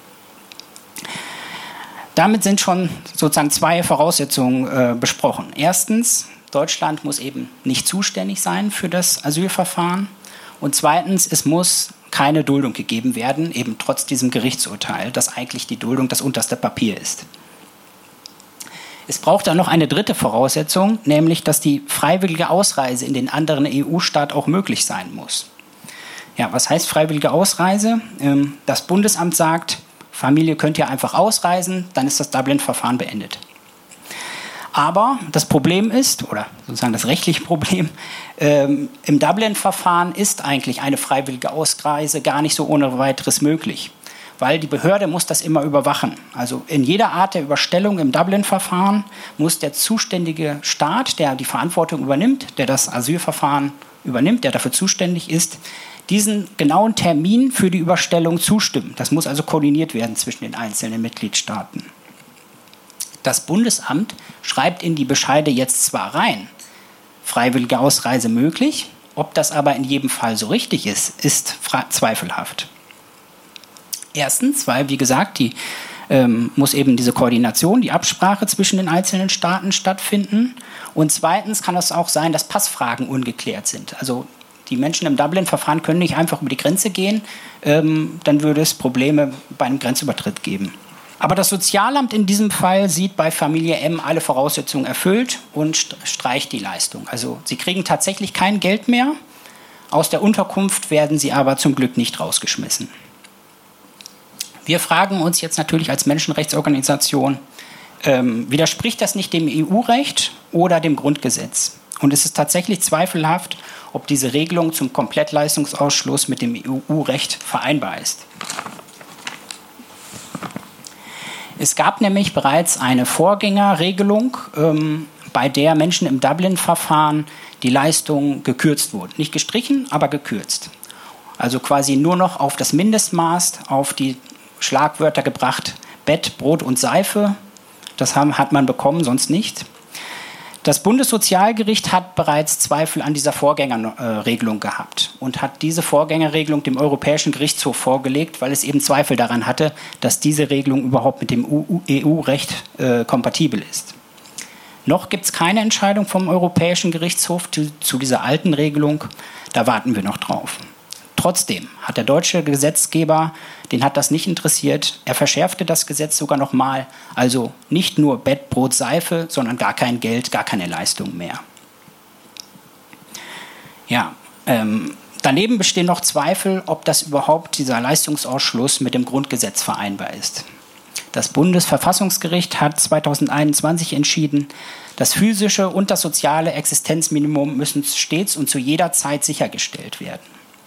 Damit sind schon sozusagen zwei Voraussetzungen besprochen. Erstens, Deutschland muss eben nicht zuständig sein für das Asylverfahren. Und zweitens, es muss keine Duldung gegeben werden, eben trotz diesem Gerichtsurteil, dass eigentlich die Duldung das unterste Papier ist. Es braucht dann noch eine dritte Voraussetzung, nämlich, dass die freiwillige Ausreise in den anderen EU-Staat auch möglich sein muss. Ja, was heißt freiwillige Ausreise? Das Bundesamt sagt, Familie könnt ihr einfach ausreisen, dann ist das Dublin-Verfahren beendet. Aber das Problem ist, oder sozusagen das rechtliche Problem, im Dublin-Verfahren ist eigentlich eine freiwillige Ausreise gar nicht so ohne weiteres möglich. Weil die Behörde muss das immer überwachen. Also in jeder Art der Überstellung im Dublin-Verfahren muss der zuständige Staat, der die Verantwortung übernimmt, der das Asylverfahren übernimmt, der dafür zuständig ist, diesen genauen Termin für die Überstellung zustimmen. Das muss also koordiniert werden zwischen den einzelnen Mitgliedstaaten. Das Bundesamt schreibt in die Bescheide jetzt zwar rein, freiwillige Ausreise möglich, ob das aber in jedem Fall so richtig ist, ist zweifelhaft. Erstens, weil, wie gesagt, muss eben diese Koordination, die Absprache zwischen den einzelnen Staaten stattfinden. Und zweitens kann es auch sein, dass Passfragen ungeklärt sind. Also die Menschen im Dublin-Verfahren können nicht einfach über die Grenze gehen, dann würde es Probleme bei einem Grenzübertritt geben. Aber das Sozialamt in diesem Fall sieht bei Familie M alle Voraussetzungen erfüllt und streicht die Leistung. Also sie kriegen tatsächlich kein Geld mehr. Aus der Unterkunft werden sie aber zum Glück nicht rausgeschmissen. Wir fragen uns jetzt natürlich als Menschenrechtsorganisation, widerspricht das nicht dem EU-Recht oder dem Grundgesetz? Und es ist tatsächlich zweifelhaft, ob diese Regelung zum Komplettleistungsausschluss mit dem EU-Recht vereinbar ist. Es gab nämlich bereits eine Vorgängerregelung, bei der Menschen im Dublin-Verfahren die Leistung gekürzt wurden. Nicht gestrichen, aber gekürzt. Also quasi nur noch auf das Mindestmaß, auf die Schlagwörter gebracht, Bett, Brot und Seife. Das hat man bekommen, sonst nicht. Das Bundessozialgericht hat bereits Zweifel an dieser Vorgängerregelung gehabt und hat diese Vorgängerregelung dem Europäischen Gerichtshof vorgelegt, weil es eben Zweifel daran hatte, dass diese Regelung überhaupt mit dem EU-Recht kompatibel ist. Noch gibt es keine Entscheidung vom Europäischen Gerichtshof zu dieser alten Regelung. Da warten wir noch drauf. Trotzdem hat der deutsche Gesetzgeber, den hat das nicht interessiert, er verschärfte das Gesetz sogar nochmal, also nicht nur Bett, Brot, Seife, sondern gar kein Geld, gar keine Leistung mehr. Ja, daneben bestehen noch Zweifel, ob das überhaupt dieser Leistungsausschluss mit dem Grundgesetz vereinbar ist. Das Bundesverfassungsgericht hat 2021 entschieden, das physische und das soziale Existenzminimum müssen stets und zu jeder Zeit sichergestellt werden.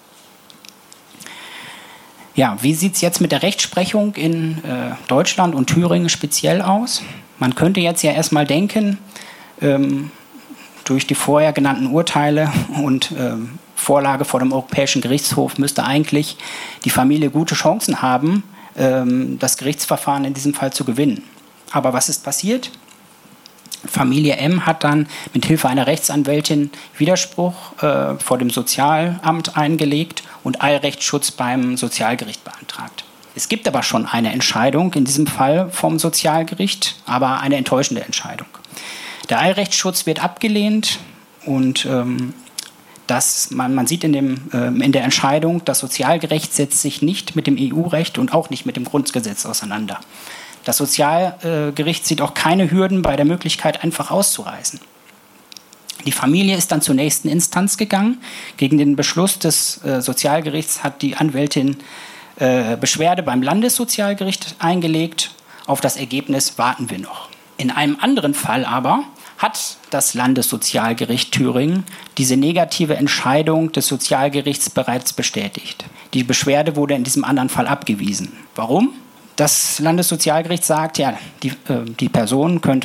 Ja, wie sieht es jetzt mit der Rechtsprechung in Deutschland und Thüringen speziell aus? Man könnte jetzt ja erstmal denken, durch die vorher genannten Urteile und Vorlage vor dem Europäischen Gerichtshof müsste eigentlich die Familie gute Chancen haben, das Gerichtsverfahren in diesem Fall zu gewinnen. Aber was ist passiert? Familie M hat dann mit Hilfe einer Rechtsanwältin Widerspruch vor dem Sozialamt eingelegt und Eilrechtsschutz beim Sozialgericht beantragt. Es gibt aber schon eine Entscheidung in diesem Fall vom Sozialgericht, aber eine enttäuschende Entscheidung. Der Eilrechtsschutz wird abgelehnt und man sieht in der Entscheidung, das Sozialgericht setzt sich nicht mit dem EU-Recht und auch nicht mit dem Grundgesetz auseinander. Das Sozialgericht sieht auch keine Hürden bei der Möglichkeit, einfach auszureisen. Die Familie ist dann zur nächsten Instanz gegangen. Gegen den Beschluss des Sozialgerichts hat die Anwältin Beschwerde beim Landessozialgericht eingelegt. Auf das Ergebnis warten wir noch. In einem anderen Fall aber hat das Landessozialgericht Thüringen diese negative Entscheidung des Sozialgerichts bereits bestätigt. Die Beschwerde wurde in diesem anderen Fall abgewiesen. Warum? Das Landessozialgericht sagt, ja, die Person könnte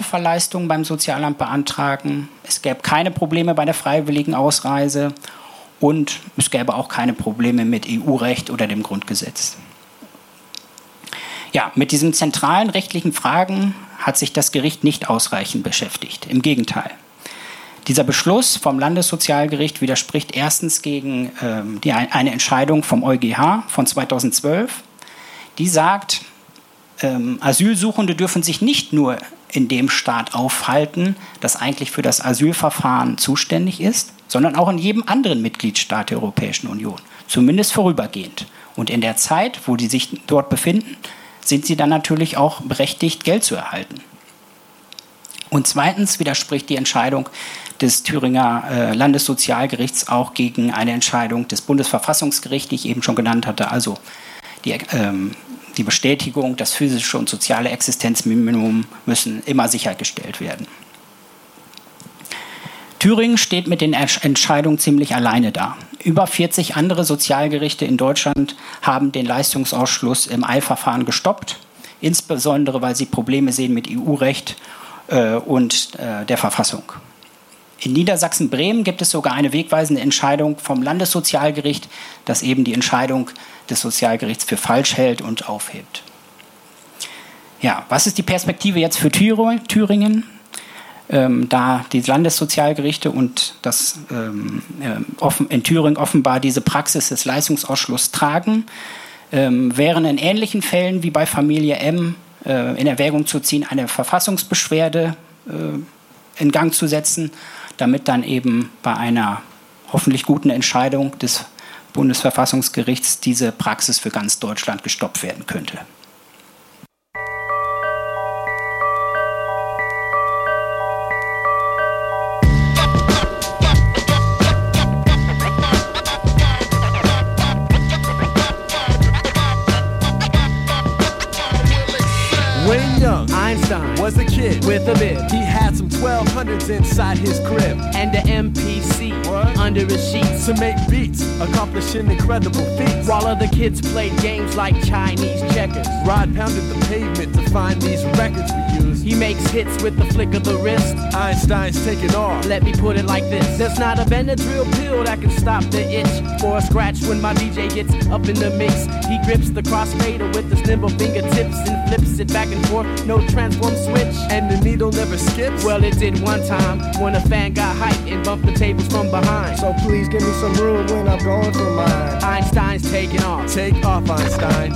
Härtefallleistungen beim Sozialamt beantragen. Es gäbe keine Probleme bei der freiwilligen Ausreise. und es gäbe auch keine Probleme mit EU-Recht oder dem Grundgesetz. Ja, mit diesen zentralen rechtlichen Fragen hat sich das Gericht nicht ausreichend beschäftigt. Im Gegenteil. Dieser Beschluss vom Landessozialgericht widerspricht erstens gegen eine Entscheidung vom EuGH von 2012, die sagt, Asylsuchende dürfen sich nicht nur in dem Staat aufhalten, das eigentlich für das Asylverfahren zuständig ist, sondern auch in jedem anderen Mitgliedstaat der Europäischen Union, zumindest vorübergehend. Und in der Zeit, wo die sich dort befinden, sind sie dann natürlich auch berechtigt, Geld zu erhalten. Und zweitens widerspricht die Entscheidung des Thüringer Landessozialgerichts auch gegen eine Entscheidung des Bundesverfassungsgerichts, die ich eben schon genannt hatte, also die Bestätigung, das physische und soziale Existenzminimum müssen immer sichergestellt werden. Thüringen steht mit den Entscheidungen ziemlich alleine da. Über 40 andere Sozialgerichte in Deutschland haben den Leistungsausschluss im Eilverfahren gestoppt, insbesondere weil sie Probleme sehen mit EU-Recht und der Verfassung. In Niedersachsen-Bremen gibt es sogar eine wegweisende Entscheidung vom Landessozialgericht, das eben die Entscheidung des Sozialgerichts für falsch hält und aufhebt. Ja, was ist die Perspektive jetzt für Thüringen? Da die Landessozialgerichte und das in Thüringen offenbar diese Praxis des Leistungsausschlusses tragen, wären in ähnlichen Fällen wie bei Familie M in Erwägung zu ziehen, eine Verfassungsbeschwerde in Gang zu setzen, damit dann eben bei einer hoffentlich guten Entscheidung des Bundesverfassungsgerichts diese Praxis für ganz Deutschland gestoppt werden könnte. When young Einstein was a kid with a bib, he had some 1200s inside his crib and the MPC under his sheets to make beats, accomplishing incredible feats. While other kids played games like Chinese checkers, Rod pounded the pavement to find these records we use. He makes hits with the flick of the wrist. Einstein's taking off. Let me put it like this: there's not a Benadryl pill that can stop the itch or a scratch when my DJ gets up in the mix. He grips the crossfader with his nimble fingertips and flips it back and forth. No transform switch, and the needle never skips. Well, it did one time when a fan got hyped and bumped the tables from behind. So please give me some room when I'm going for mine. Einstein's taking off. Take off, Einstein.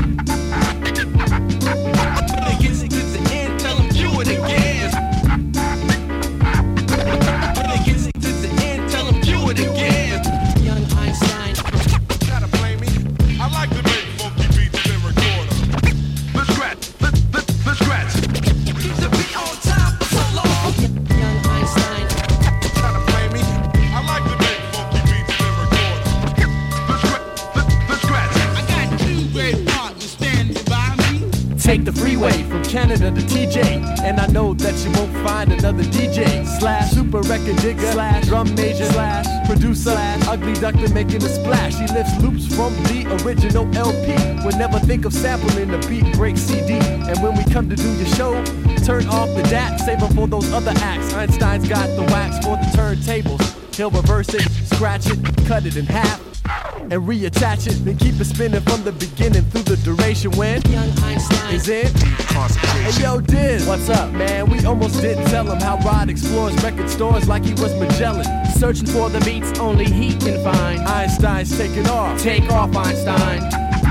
Take the freeway from Canada to TJ, and I know that you won't find another DJ slash super record digger slash drum major slash producer slash ugly duckling making a splash. He lifts loops from the original LP. Would never think of sampling the beat break CD. And when we come to do your show, turn off the DAT, save them for those other acts. Einstein's got the wax for the turntables. He'll reverse it, scratch it, cut it in half, and reattach it, then keep it spinning from the beginning through the duration when young Einstein is in concentration. Hey yo, Diz, what's up, man? We almost didn't tell him how Rod explores record stores like he was Magellan, searching for the beats only he can find. Einstein's taking off. Take off, Einstein.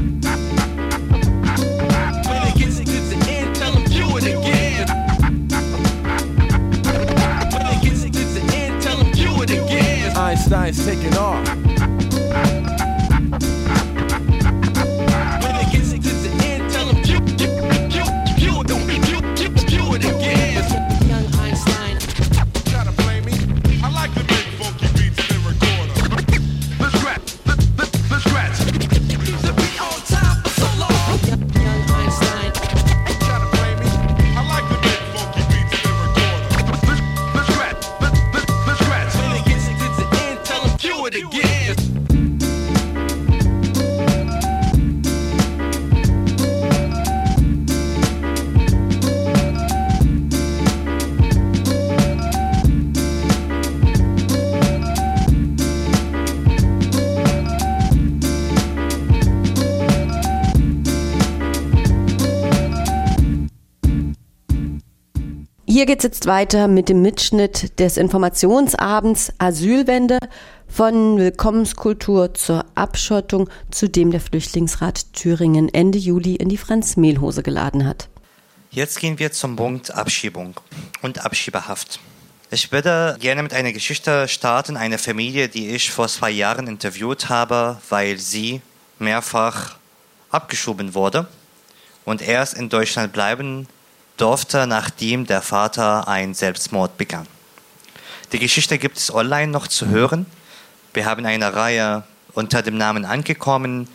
When it gets to the end, tell him do it again. When it gets to the end, tell him do it again. Einstein's taking off. Again. Hier geht es jetzt weiter mit dem Mitschnitt des Informationsabends Asylwende von Willkommenskultur zur Abschottung, zu dem der Flüchtlingsrat Thüringen Ende Juli in die Franz-Mehl-Hose geladen hat. Jetzt gehen wir zum Punkt Abschiebung und Abschiebehaft. Ich würde gerne mit einer Geschichte starten, eine Familie, die ich vor 2 Jahren interviewt habe, weil sie mehrfach abgeschoben wurde und erst in Deutschland bleiben durfte, nachdem der Vater einen Selbstmord begann. Die Geschichte gibt es online noch zu hören. Wir haben eine Reihe unter dem Namen Angekommen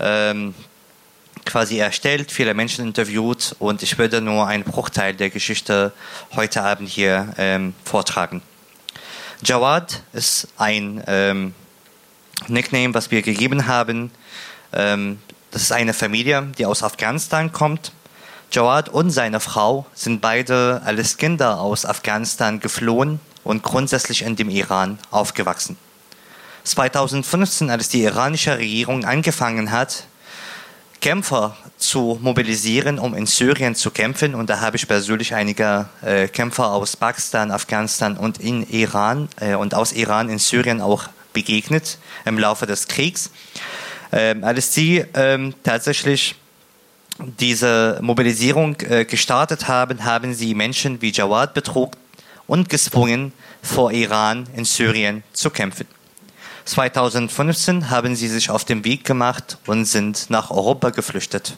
quasi erstellt, viele Menschen interviewt und ich würde nur einen Bruchteil der Geschichte heute Abend hier vortragen. Jawad ist ein Nickname, was wir gegeben haben. Das ist eine Familie, die aus Afghanistan kommt. Jawad und seine Frau sind beide als Kinder aus Afghanistan geflohen und grundsätzlich in dem Iran aufgewachsen. 2015, als die iranische Regierung angefangen hat, Kämpfer zu mobilisieren, um in Syrien zu kämpfen. Und da habe ich persönlich einige Kämpfer aus Pakistan, Afghanistan und in Iran und aus Iran in Syrien auch begegnet im Laufe des Kriegs. Als sie tatsächlich diese Mobilisierung gestartet haben, haben sie Menschen wie Jawad betrogen und gezwungen, vor Iran in Syrien zu kämpfen. 2015 haben sie sich auf den Weg gemacht und sind nach Europa geflüchtet.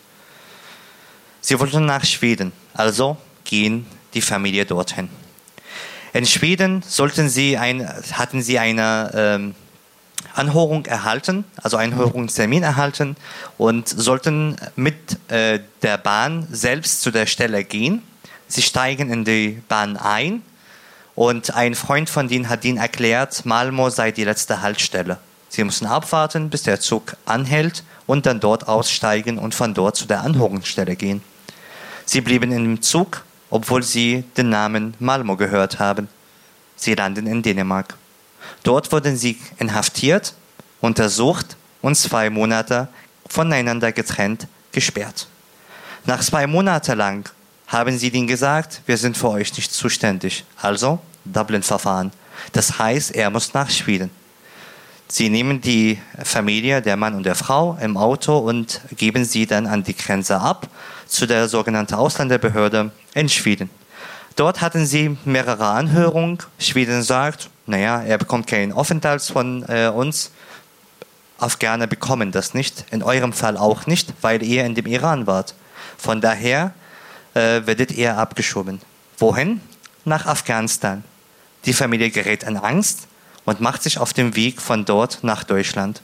Sie wollten nach Schweden, also ging die Familie dorthin. In Schweden hatten sie eine Anhörung erhalten, also einen Anhörungstermin erhalten und sollten mit der Bahn selbst zu der Stelle gehen. Sie steigen in die Bahn ein. Und ein Freund von denen hat ihnen erklärt, Malmö sei die letzte Haltestelle. Sie müssen abwarten, bis der Zug anhält und dann dort aussteigen und von dort zu der Anhörungsstelle gehen. Sie blieben im Zug, obwohl sie den Namen Malmö gehört haben. Sie landen in Dänemark. Dort wurden sie inhaftiert, untersucht und 2 Monate voneinander getrennt, gesperrt. Nach 2 Monaten lang haben sie ihnen gesagt, wir sind für euch nicht zuständig. Also Dublin-Verfahren. Das heißt, er muss nach Schweden. Sie nehmen die Familie, der Mann und der Frau, im Auto und geben sie dann an die Grenze ab, zu der sogenannten Ausländerbehörde in Schweden. Dort hatten sie mehrere Anhörungen. Schweden sagt, naja, er bekommt keinen Aufenthalt von uns. Afghaner bekommen das nicht, in eurem Fall auch nicht, weil ihr in dem Iran wart. Von daher werdet ihr abgeschoben. Wohin? Nach Afghanistan. Die Familie gerät in Angst und macht sich auf den Weg von dort nach Deutschland.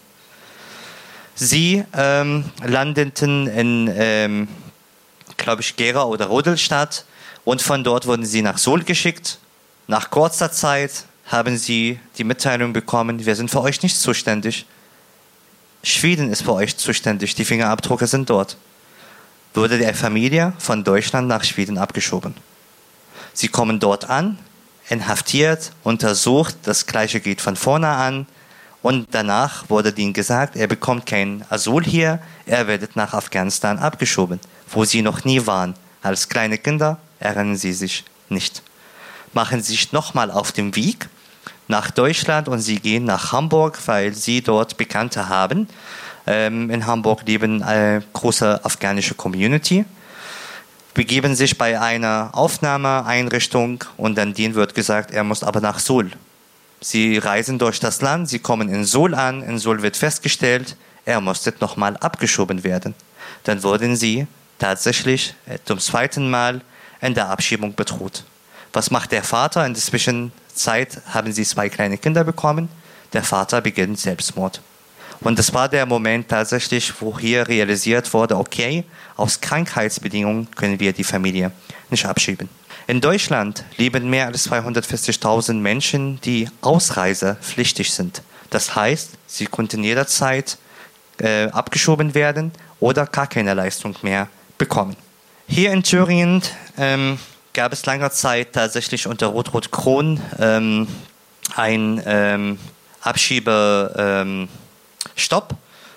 Sie landeten in, glaube ich, Gera oder Rudolstadt und von dort wurden sie nach Seoul geschickt. Nach kurzer Zeit haben sie die Mitteilung bekommen, wir sind für euch nicht zuständig. Schweden ist für euch zuständig, die Fingerabdrücke sind dort. Wurde der Familie von Deutschland nach Schweden abgeschoben. Sie kommen dort an, inhaftiert, untersucht, das Gleiche geht von vorne an und danach wurde ihnen gesagt, er bekommt kein Asyl hier, er wird nach Afghanistan abgeschoben, wo sie noch nie waren. Als kleine Kinder erinnern sie sich nicht. Machen sie sich nochmal auf den Weg nach Deutschland und sie gehen nach Hamburg, weil sie dort Bekannte haben. In Hamburg leben eine große afghanische Community. Begeben sich bei einer Aufnahmeeinrichtung und dann denen wird gesagt, er muss aber nach Seoul. Sie reisen durch das Land, sie kommen in Seoul an, in Seoul wird festgestellt, er musste nochmal abgeschoben werden. Dann wurden sie tatsächlich zum 2. Mal in der Abschiebung bedroht. Was macht der Vater? In der Zwischenzeit haben sie 2 kleine Kinder bekommen. Der Vater beginnt Selbstmord. Und das war der Moment tatsächlich, wo hier realisiert wurde, okay, aus Krankheitsbedingungen können wir die Familie nicht abschieben. In Deutschland leben mehr als 240.000 Menschen, die ausreisepflichtig sind. Das heißt, sie konnten jederzeit abgeschoben werden oder gar keine Leistung mehr bekommen. Hier in Thüringen gab es lange Zeit tatsächlich unter Rot-Rot-Kron ein Abschiebestopp.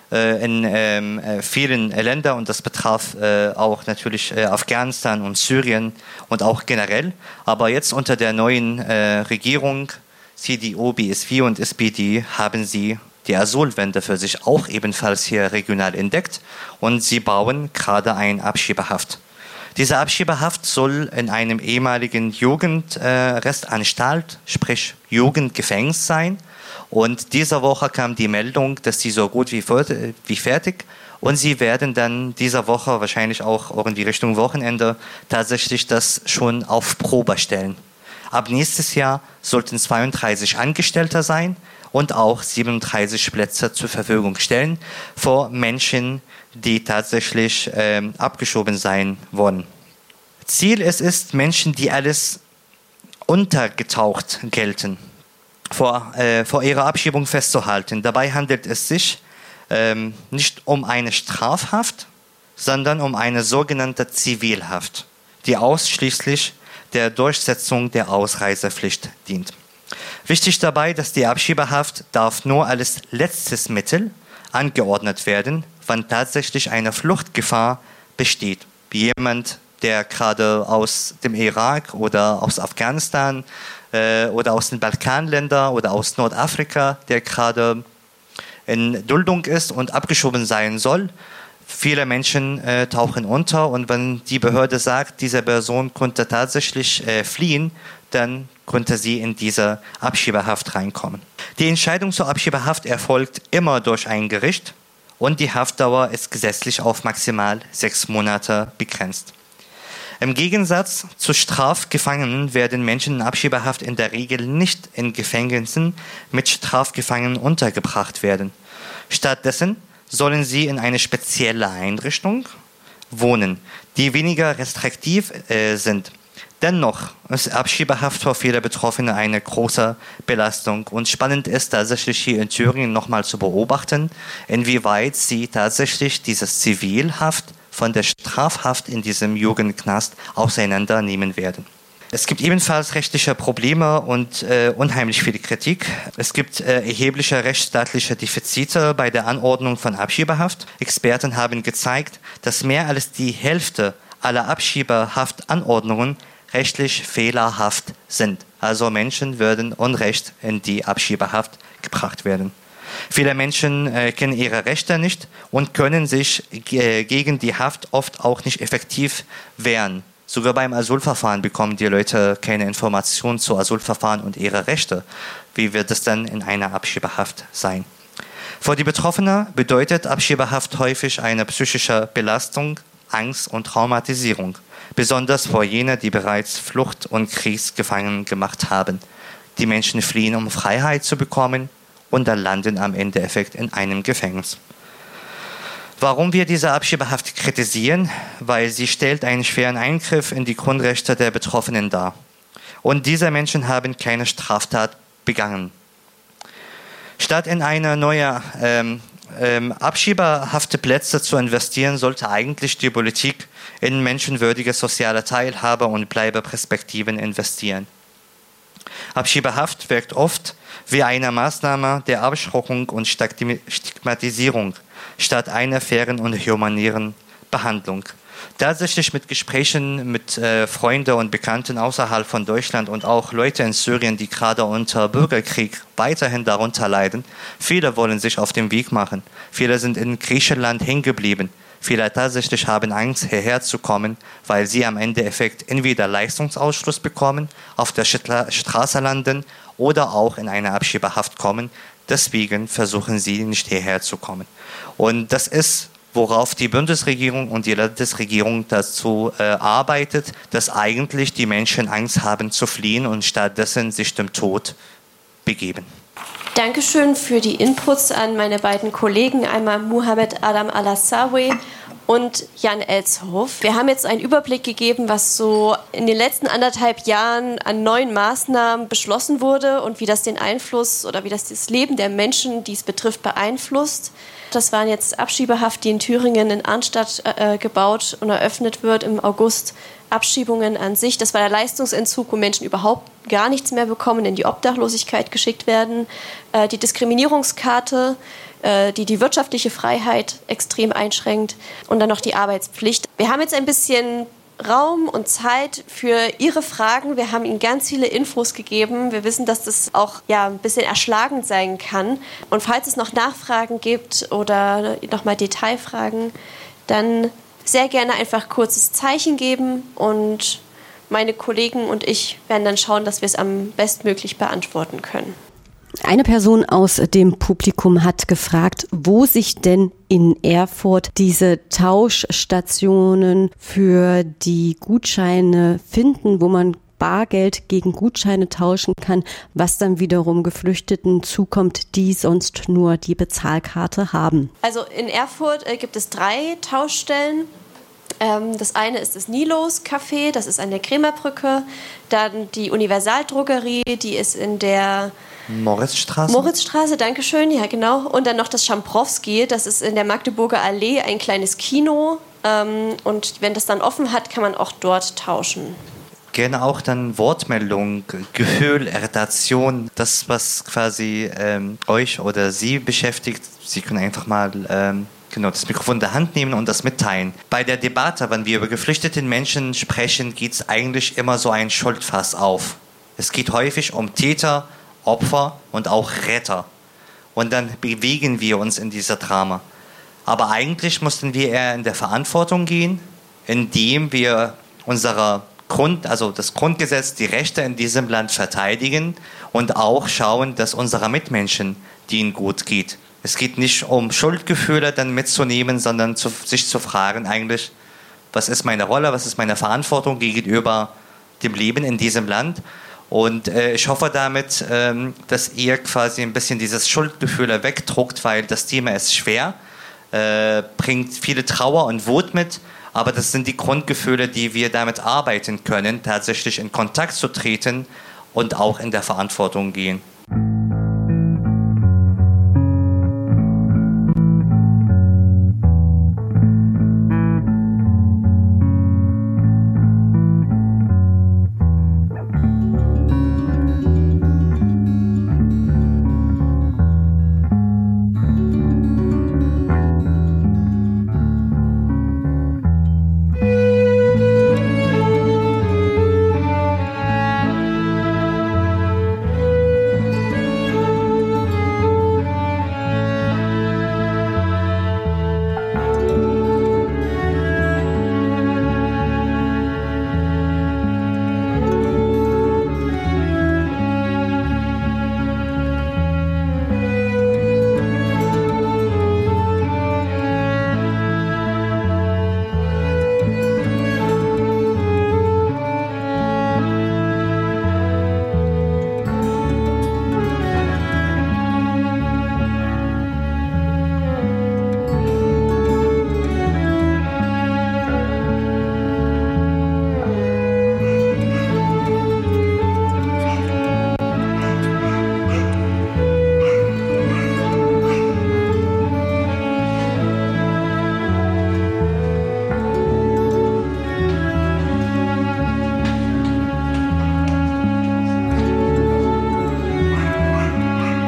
in vielen Ländern und das betraf auch natürlich Afghanistan und Syrien und auch generell. Aber jetzt unter der neuen Regierung, CDU, BSW und SPD, haben sie die Asylwende für sich auch ebenfalls hier regional entdeckt und sie bauen gerade ein Abschiebehaft. Diese Abschiebehaft soll in einem ehemaligen Jugendrestanstalt, sprich Jugendgefängnis sein. Und diese Woche kam die Meldung, dass sie so gut wie fertig und sie werden dann diese Woche wahrscheinlich auch irgendwie Richtung Wochenende tatsächlich das schon auf Probe stellen. Ab nächstes Jahr sollten 32 Angestellte sein und auch 37 Plätze zur Verfügung stellen für Menschen, die tatsächlich abgeschoben sein wollen. Ziel ist, Menschen, die alles untergetaucht gelten, vor ihrer Abschiebung festzuhalten. Dabei handelt es sich nicht um eine Strafhaft, sondern um eine sogenannte Zivilhaft, die ausschließlich der Durchsetzung der Ausreisepflicht dient. Wichtig dabei, dass die Abschiebehaft darf nur als letztes Mittel angeordnet werden, wenn tatsächlich eine Fluchtgefahr besteht. Wie jemand, der gerade aus dem Irak oder aus Afghanistan oder aus den Balkanländern oder aus Nordafrika, der gerade in Duldung ist und abgeschoben sein soll. Viele Menschen tauchen unter und wenn die Behörde sagt, diese Person konnte tatsächlich fliehen, dann konnte sie in diese Abschiebehaft reinkommen. Die Entscheidung zur Abschiebehaft erfolgt immer durch ein Gericht und die Haftdauer ist gesetzlich auf maximal 6 Monate begrenzt. Im Gegensatz zu Strafgefangenen werden Menschen in Abschiebehaft in der Regel nicht in Gefängnissen mit Strafgefangenen untergebracht werden. Stattdessen sollen sie in eine spezielle Einrichtung wohnen, die weniger restriktiv sind. Dennoch ist Abschiebehaft für viele Betroffene eine große Belastung und spannend ist tatsächlich hier in Thüringen nochmal zu beobachten, inwieweit sie tatsächlich dieses Zivilhaft von der Strafhaft in diesem Jugendknast auseinandernehmen werden. Es gibt ebenfalls rechtliche Probleme und unheimlich viel Kritik. Es gibt erhebliche rechtsstaatliche Defizite bei der Anordnung von Abschiebehaft. Experten haben gezeigt, dass mehr als die Hälfte aller Abschiebehaftanordnungen rechtlich fehlerhaft sind. Also Menschen würden unrecht in die Abschiebehaft gebracht werden. Viele Menschen kennen ihre Rechte nicht und können sich gegen die Haft oft auch nicht effektiv wehren. Sogar beim Asylverfahren bekommen die Leute keine Informationen zu Asylverfahren und ihre Rechte. Wie wird es dann in einer Abschiebehaft sein? Für die Betroffenen bedeutet Abschiebehaft häufig eine psychische Belastung, Angst und Traumatisierung. Besonders für jene, die bereits Flucht- und Kriegsgefangen gemacht haben. Die Menschen fliehen, um Freiheit zu bekommen und dann landen am Endeffekt in einem Gefängnis. Warum wir diese Abschiebehaft kritisieren? Weil sie stellt einen schweren Eingriff in die Grundrechte der Betroffenen dar. Und diese Menschen haben keine Straftat begangen. Statt in eine neue abschiebehafte Plätze zu investieren, sollte eigentlich die Politik in menschenwürdige soziale Teilhabe und Bleibeperspektiven investieren. Abschiebehaft wirkt oft wie eine Maßnahme der Abschreckung und Stigmatisierung statt einer fairen und humanen Behandlung. Tatsächlich mit Gesprächen mit Freunden und Bekannten außerhalb von Deutschland und auch Leute in Syrien, die gerade unter Bürgerkrieg weiterhin darunter leiden. Viele wollen sich auf den Weg machen. Viele sind in Griechenland hängen geblieben. Viele tatsächlich haben Angst, hierher zu kommen, weil sie am Endeffekt entweder Leistungsausschluss bekommen, auf der Straße landen oder auch in eine Abschiebehaft kommen. Deswegen versuchen sie nicht hierher zu kommen. Und das ist, worauf die Bundesregierung und die Landesregierung dazu arbeitet, dass eigentlich die Menschen Angst haben zu fliehen und stattdessen sich dem Tod begeben. Dankeschön für die Inputs an meine beiden Kollegen, einmal Muhammad Adam Al-Assawi und Jan Elshoff. Wir haben jetzt einen Überblick gegeben, was so in den letzten 1,5 Jahren an neuen Maßnahmen beschlossen wurde und wie das den Einfluss oder wie das Leben der Menschen, die es betrifft, beeinflusst. Das waren jetzt Abschiebehaft, die in Thüringen in Arnstadt gebaut und eröffnet wird im August. Abschiebungen an sich, das war der Leistungsentzug, wo Menschen überhaupt gar nichts mehr bekommen, in die Obdachlosigkeit geschickt werden. Die Diskriminierungskarte, die wirtschaftliche Freiheit extrem einschränkt. Und dann noch die Arbeitspflicht. Wir haben jetzt ein bisschen Raum und Zeit für Ihre Fragen. Wir haben Ihnen ganz viele Infos gegeben. Wir wissen, dass das auch ein bisschen erschlagend sein kann. Und falls es noch Nachfragen gibt oder nochmal Detailfragen, dann sehr gerne einfach kurzes Zeichen geben und meine Kollegen und ich werden dann schauen, dass wir es am bestmöglich beantworten können. Eine Person aus dem Publikum hat gefragt, wo sich denn in Erfurt diese Tauschstationen für die Gutscheine finden, wo man Bargeld gegen Gutscheine tauschen kann, was dann wiederum Geflüchteten zukommt, die sonst nur die Bezahlkarte haben. Also in Erfurt gibt es 3 Tauschstellen. Das eine ist das Nilos Café, das ist an der Kremerbrücke. Dann die Universaldrogerie, die ist in der Moritzstraße, danke schön, ja genau. Und dann noch das Schamprowski, das ist in der Magdeburger Allee, ein kleines Kino. Und wenn das dann offen hat, kann man auch dort tauschen. Gerne auch dann Wortmeldung, Gefühl, Irritation, das, was quasi euch oder Sie beschäftigt. Sie können einfach mal das Mikrofon in der Hand nehmen und das mitteilen. Bei der Debatte, wenn wir über geflüchtete Menschen sprechen, geht es eigentlich immer so ein Schuldfass auf. Es geht häufig um Täter, Opfer und auch Retter. Und dann bewegen wir uns in dieser Drama. Aber eigentlich mussten wir eher in der Verantwortung gehen, indem wir das Grundgesetz, die Rechte in diesem Land verteidigen und auch schauen, dass unsere Mitmenschen, denen gut geht. Es geht nicht um Schuldgefühle dann mitzunehmen, sondern sich zu fragen eigentlich, was ist meine Rolle, was ist meine Verantwortung gegenüber dem Leben in diesem Land. Und ich hoffe damit, dass ihr quasi ein bisschen dieses Schuldgefühle wegdruckt, weil das Thema ist schwer, bringt viele Trauer und Wut mit, aber das sind die Grundgefühle, die wir damit arbeiten können, tatsächlich in Kontakt zu treten und auch in der Verantwortung gehen.